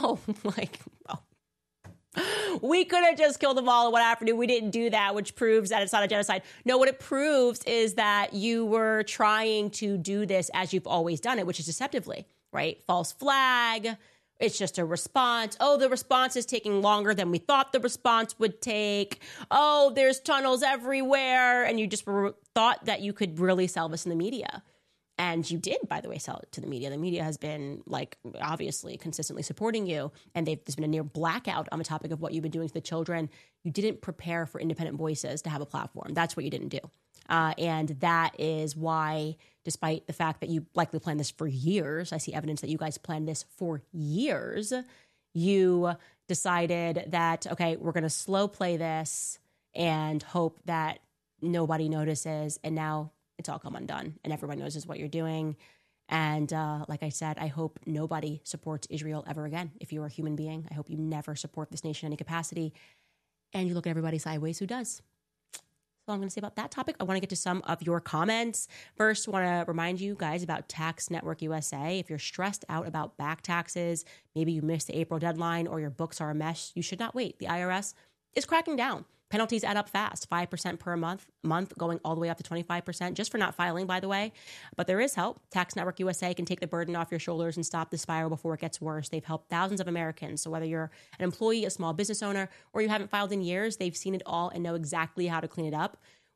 We could have just killed them all in one afternoon. We didn't do that, which proves that it's not a genocide. No, what it proves is that you were trying to do this as you've always done it, which is deceptively, right? False flag. It's just a response. Oh, the response is taking longer than we thought the response would take. Oh, there's tunnels everywhere. And you just thought that you could really sell this in the media. And you did, by the way, sell it to the media. The media has been, obviously consistently supporting you. And there's been a near blackout on the topic of what you've been doing to the children. You didn't prepare for independent voices to have a platform. That's what you didn't do. And that is why, despite the fact that you likely planned this for years, I see evidence that you guys planned this for years, you decided that, okay, we're going to slow play this and hope that nobody notices. And now it's all come undone and everyone knows what you're doing. And like I said, I hope nobody supports Israel ever again. If you're a human being, I hope you never support this nation in any capacity. And you look at everybody sideways who does. All I'm going to say about that topic. I want to get to some of your comments. First, I want to remind you guys about Tax Network USA. If you're stressed out about back taxes, maybe you missed the April deadline or your books are a mess, you should not wait. The IRS is cracking down. Penalties add up fast, 5% per month going all the way up to 25%, just for not filing, by the way. But there is help. Tax Network USA can take the burden off your shoulders and stop the spiral before it gets worse. They've helped thousands of Americans. So whether you're an employee, a small business owner, or you haven't filed in years, they've seen it all and know exactly how to clean it up.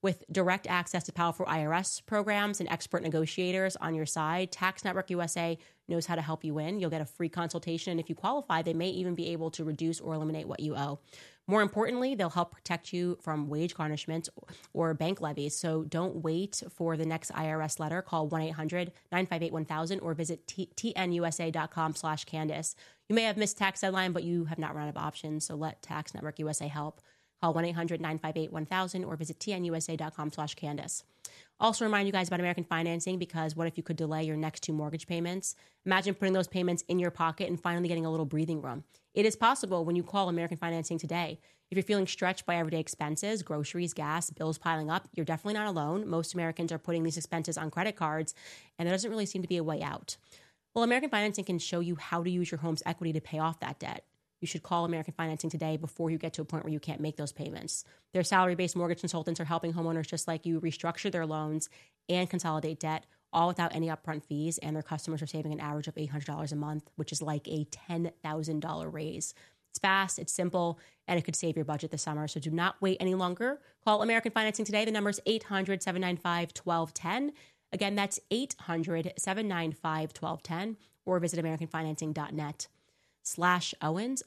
With direct access to powerful IRS programs and expert negotiators on your side, Tax Network USA knows how to help you win. You'll get a free consultation, and if you qualify, they may even be able to reduce or eliminate what you owe. More importantly, they'll help protect you from wage garnishments or bank levies. So don't wait for the next IRS letter. Call 1-800-958-1000 or visit tnusa.com/Candace. You may have missed tax deadline, but you have not run out of options. So let Tax Network USA help. Call 1-800-958-1000 or visit tnusa.com/Candace. Also remind you guys about American Financing, because what if you could delay your next 2 mortgage payments? Imagine putting those payments in your pocket and finally getting a little breathing room. It is possible when you call American Financing today. If you're feeling stretched by everyday expenses, groceries, gas, bills piling up, you're definitely not alone. Most Americans are putting these expenses on credit cards, and there doesn't really seem to be a way out. Well, American Financing can show you how to use your home's equity to pay off that debt. You should call American Financing today before you get to a point where you can't make those payments. Their salary-based mortgage consultants are helping homeowners just like you restructure their loans and consolidate debt, all without any upfront fees, and their customers are saving an average of $800 a month, which is like a $10,000 raise. It's fast, it's simple, and it could save your budget this summer. So do not wait any longer. Call American Financing today. The number is 800-795-1210. Again, that's 800-795-1210, or visit AmericanFinancing.net/Owens,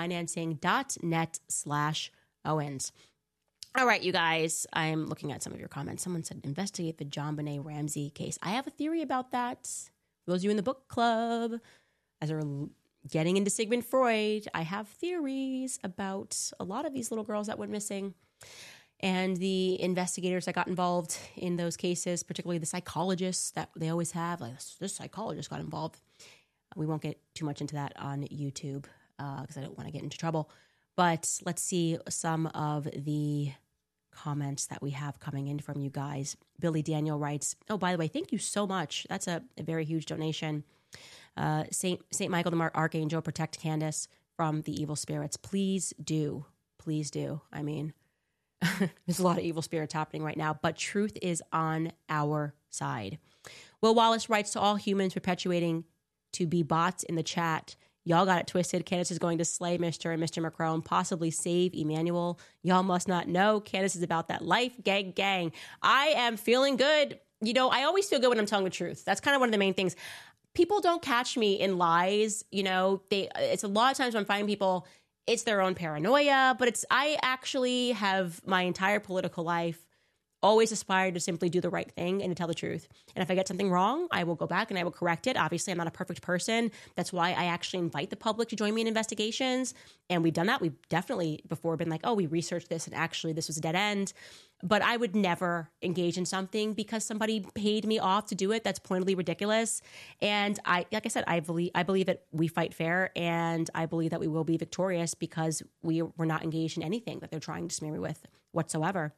AmericanFinancing.net/Owens. All right, you guys, I'm looking at some of your comments. Someone said, investigate the JonBenet Ramsey case. I have a theory about that. For those of you in the book club, as are getting into Sigmund Freud, I have theories about a lot of these little girls that went missing and the investigators that got involved in those cases, particularly the psychologists that they always have. Like, this psychologist got involved. We won't get too much into that on YouTube because I don't want to get into trouble. But let's see some of the comments that we have coming in from you guys. Billy Daniel writes, oh, by the way, thank you so much. That's a very huge donation. Saint Michael the Archangel, protect Candace from the evil spirits. Please do. Please do. I mean, there's a lot of evil spirits happening right now, but truth is on our side. Will Wallace writes, to all humans perpetuating to be bots in the chat, y'all got it twisted. Candace is going to slay Mr. and Mr. Macron, possibly save Emmanuel. Y'all must not know. Candace is about that life. Gang, gang. I am feeling good. You know, I always feel good when I'm telling the truth. That's kind of one of the main things. People don't catch me in lies. You know, it's a lot of times when I'm finding people, it's their own paranoia, but I actually have my entire political life always aspired to simply do the right thing and to tell the truth. And if I get something wrong, I will go back and I will correct it. Obviously, I'm not a perfect person. That's why I actually invite the public to join me in investigations. And we've done that. We've definitely before been like, oh, we researched this and actually this was a dead end. But I would never engage in something because somebody paid me off to do it. That's pointedly ridiculous. And like I said, I believe that we fight fair, and I believe that we will be victorious because we're not engaged in anything that they're trying to smear me with whatsoever.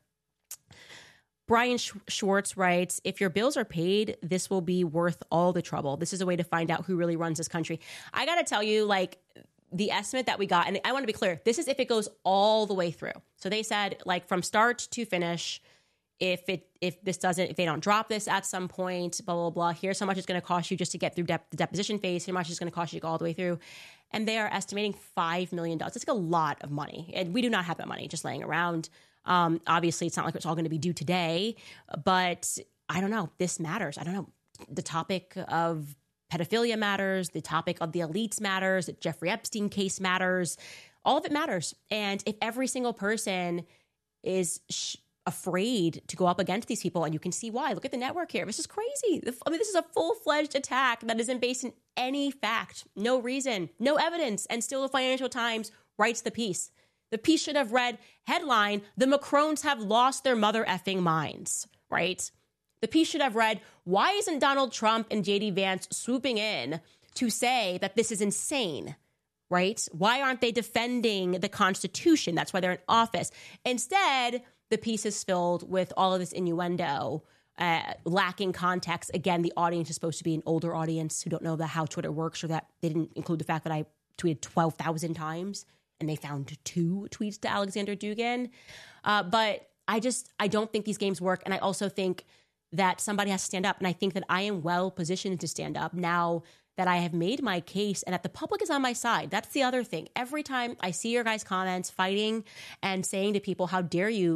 Brian Schwartz writes, if your bills are paid, this will be worth all the trouble. This is a way to find out who really runs this country. I got to tell you, like, the estimate that we got, and I want to be clear, this is if it goes all the way through. So they said, like, from start to finish, if they don't drop this at some point, blah, blah, blah, here's how much it's going to cost you just to get through the deposition phase, how much it's going to cost you to go all the way through. And they are estimating $5 million. It's like a lot of money. And we do not have that money just laying around. Obviously, it's not like it's all going to be due today, but I don't know. This matters. I don't know. The topic of pedophilia matters. The topic of the elites matters. The Jeffrey Epstein case matters. All of it matters. And if every single person is afraid to go up against these people, and you can see why. Look at the network here. This is crazy. I mean, this is a full-fledged attack that isn't based in any fact, no reason, no evidence, and still the Financial Times writes the piece. The piece should have read, headline, the Macrons have lost their mother effing minds, right? The piece should have read, why isn't Donald Trump and J.D. Vance swooping in to say that this is insane, right? Why aren't they defending the Constitution? That's why they're in office. Instead, the piece is filled with all of this innuendo, lacking context. Again, the audience is supposed to be an older audience who don't know how Twitter works, or that they didn't include the fact that I tweeted 12,000 times. And they found 2 tweets to Alexander Dugin. But I don't think these games work. And I also think that somebody has to stand up. And I think that I am well positioned to stand up now that I have made my case and that the public is on my side. That's the other thing. Every time I see your guys' comments fighting and saying to people, how dare you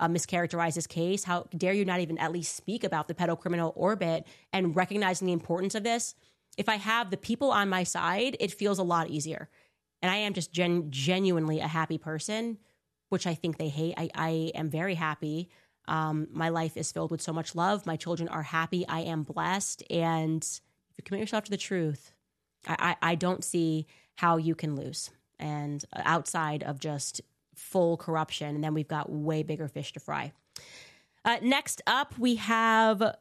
mischaracterize this case? How dare you not even at least speak about the pedocriminal orbit and recognizing the importance of this? If I have the people on my side, it feels a lot easier. And I am just genuinely a happy person, which I think they hate. I am very happy. My life is filled with so much love. My children are happy. I am blessed. And if you commit yourself to the truth, I don't see how you can lose. And outside of just full corruption, and then we've got way bigger fish to fry. Next up, we have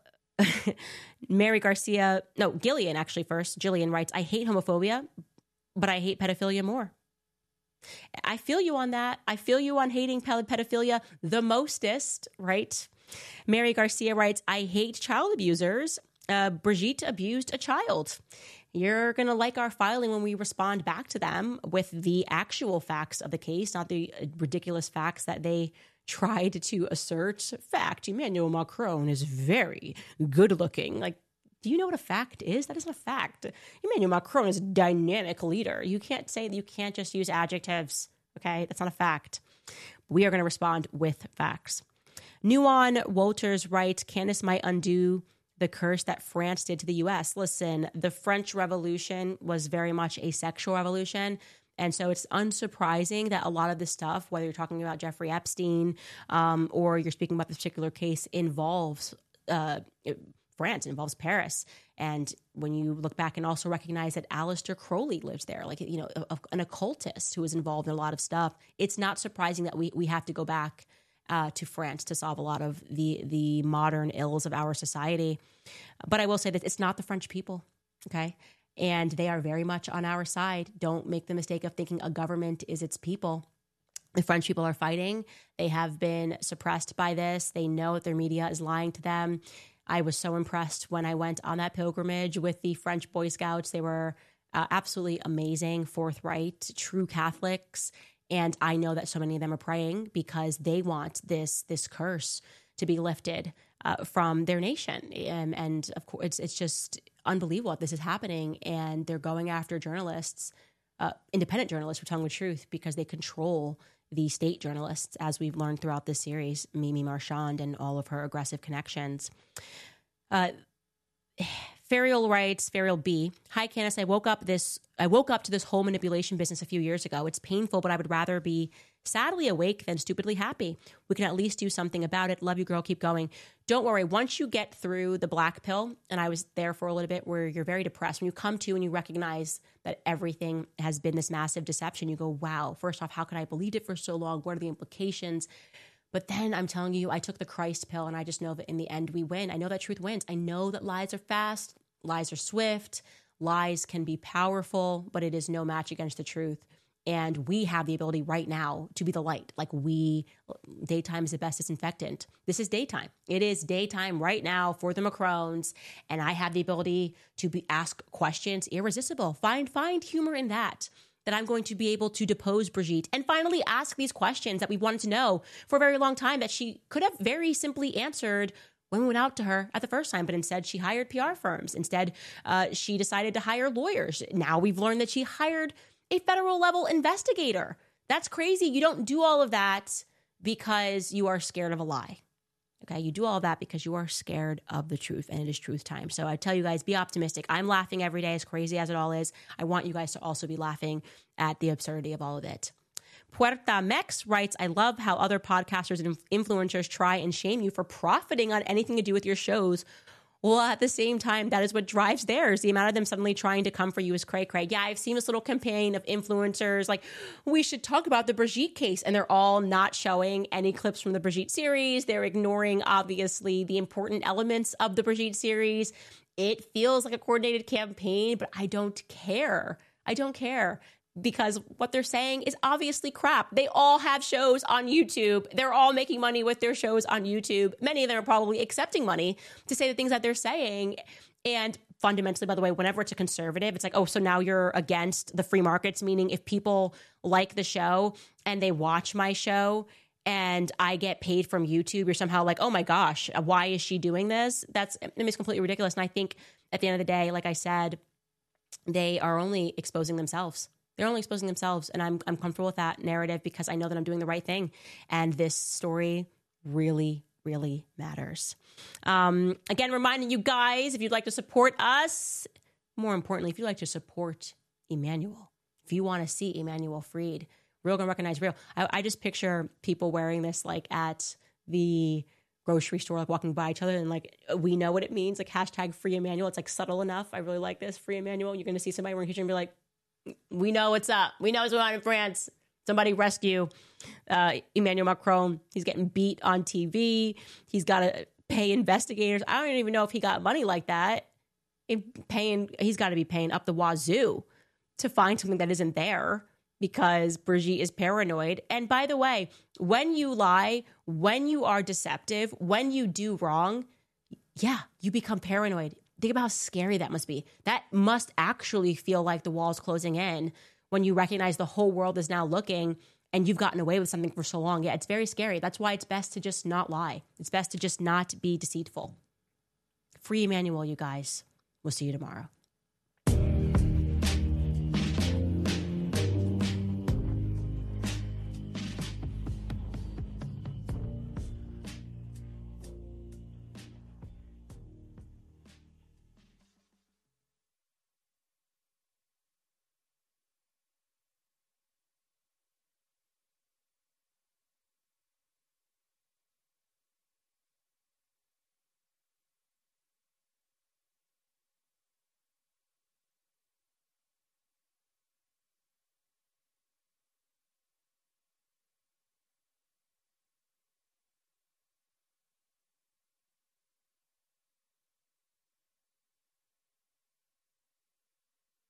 Gillian actually first. Jillian writes, I hate homophobia, but I hate pedophilia more. I feel you on that. I feel you on hating pedophilia the mostest, right? Mary Garcia writes, I hate child abusers. Brigitte abused a child. You're going to like our filing when we respond back to them with the actual facts of the case, not the ridiculous facts that they tried to assert. Fact, Emmanuel Macron is very good looking. Like, do you know what a fact is? That isn't a fact. Emmanuel Macron is a dynamic leader. You can't say that. You can't just use adjectives. Okay, that's not a fact. We are going to respond with facts. Nuon Wolters writes, Candace might undo the curse that France did to the U.S. Listen, the French Revolution was very much a sexual revolution. And so it's unsurprising that a lot of this stuff, whether you're talking about Jeffrey Epstein or you're speaking about this particular case, involves France, involves Paris. And when you look back and also recognize that Aleister Crowley lives there, like, you know, an occultist who was involved in a lot of stuff, it's not surprising that we have to go back to France to solve a lot of the modern ills of our society. But I will say that it's not the French people, okay? And they are very much on our side. Don't make the mistake of thinking a government is its people. The French people are fighting. They have been suppressed by this. They know that their media is lying to them. I was so impressed when I went on that pilgrimage with the French Boy Scouts. They were absolutely amazing, forthright, true Catholics. And I know that so many of them are praying because they want this curse to be lifted from their nation. And of course, it's just unbelievable that this is happening. And they're going after journalists, independent journalists, for telling the truth, because they control the state journalists, as we've learned throughout this series, Mimi Marchand and all of her aggressive connections. Ferial writes, Ferial B, hi Candace, I woke up to this whole manipulation business a few years ago. It's painful, but I would rather be sadly awake than stupidly happy. We can at least do something about it. Love you, girl. Keep going. Don't worry. Once you get through the black pill, and I was there for a little bit where you're very depressed, when you come to and you recognize that everything has been this massive deception, you go, wow, first off, how could I have believed it for so long? What are the implications? But then I'm telling you, I took the Christ pill, and I just know that in the end we win. I know that truth wins. I know that lies are fast. Lies are swift. Lies can be powerful, but it is no match against the truth. And we have the ability right now to be the light. Daytime is the best disinfectant. This is daytime. It is daytime right now for the Macrons. And I have the ability to ask questions irresistible. Find humor in that I'm going to be able to depose Brigitte and finally ask these questions that we wanted to know for a very long time that she could have very simply answered when we went out to her at the first time, but instead she hired PR firms. Instead, she decided to hire lawyers. Now we've learned that she hired a federal level investigator. That's crazy. You don't do all of that because you are scared of a lie. Okay, you do all of that because you are scared of the truth, and it is truth time. So I tell you guys, be optimistic. I'm laughing every day, as crazy as it all is. I want you guys to also be laughing at the absurdity of all of it. Puerta Mex writes, I love how other podcasters and influencers try and shame you for profiting on anything to do with your shows. Well, at the same time, that is what drives theirs. The amount of them suddenly trying to come for you is cray-cray. Yeah, I've seen this little campaign of influencers like, we should talk about the Brigitte case. And they're all not showing any clips from the Brigitte series. They're ignoring, obviously, the important elements of the Brigitte series. It feels like a coordinated campaign, but I don't care. I don't care. Because what they're saying is obviously crap. They all have shows on YouTube. They're all making money with their shows on YouTube. Many of them are probably accepting money to say the things that they're saying. And fundamentally, by the way, whenever it's a conservative, it's like, oh, so now you're against the free markets, meaning if people like the show and they watch my show and I get paid from YouTube, you're somehow like, oh my gosh, why is she doing this? It's completely ridiculous. And I think at the end of the day, like I said, they are only exposing themselves. They're only exposing themselves, and I'm comfortable with that narrative because I know that I'm doing the right thing. And this story really, really matters. Again, reminding you guys, if you'd like to support us, more importantly, if you'd like to support Emmanuel, if you want to see Emmanuel freed, Real Gonna Recognize Real. I just picture people wearing this like at the grocery store, like walking by each other, and like we know what it means, like hashtag free Emmanuel. It's like subtle enough. I really like this, free Emmanuel. You're going to see somebody wearing a t-shirt and be like, we know what's up. We know what's going on in France. Somebody rescue Emmanuel Macron. He's getting beat on TV. He's got to pay investigators. I don't even know if he got money like that. He's got to be paying up the wazoo to find something that isn't there because Brigitte is paranoid. And by the way, when you lie, when you are deceptive, when you do wrong, yeah, you become paranoid. Think about how scary that must be. That must actually feel like the wall's closing in when you recognize the whole world is now looking and you've gotten away with something for so long. Yeah, it's very scary. That's why it's best to just not lie. It's best to just not be deceitful. Free Emmanuel, you guys. We'll see you tomorrow.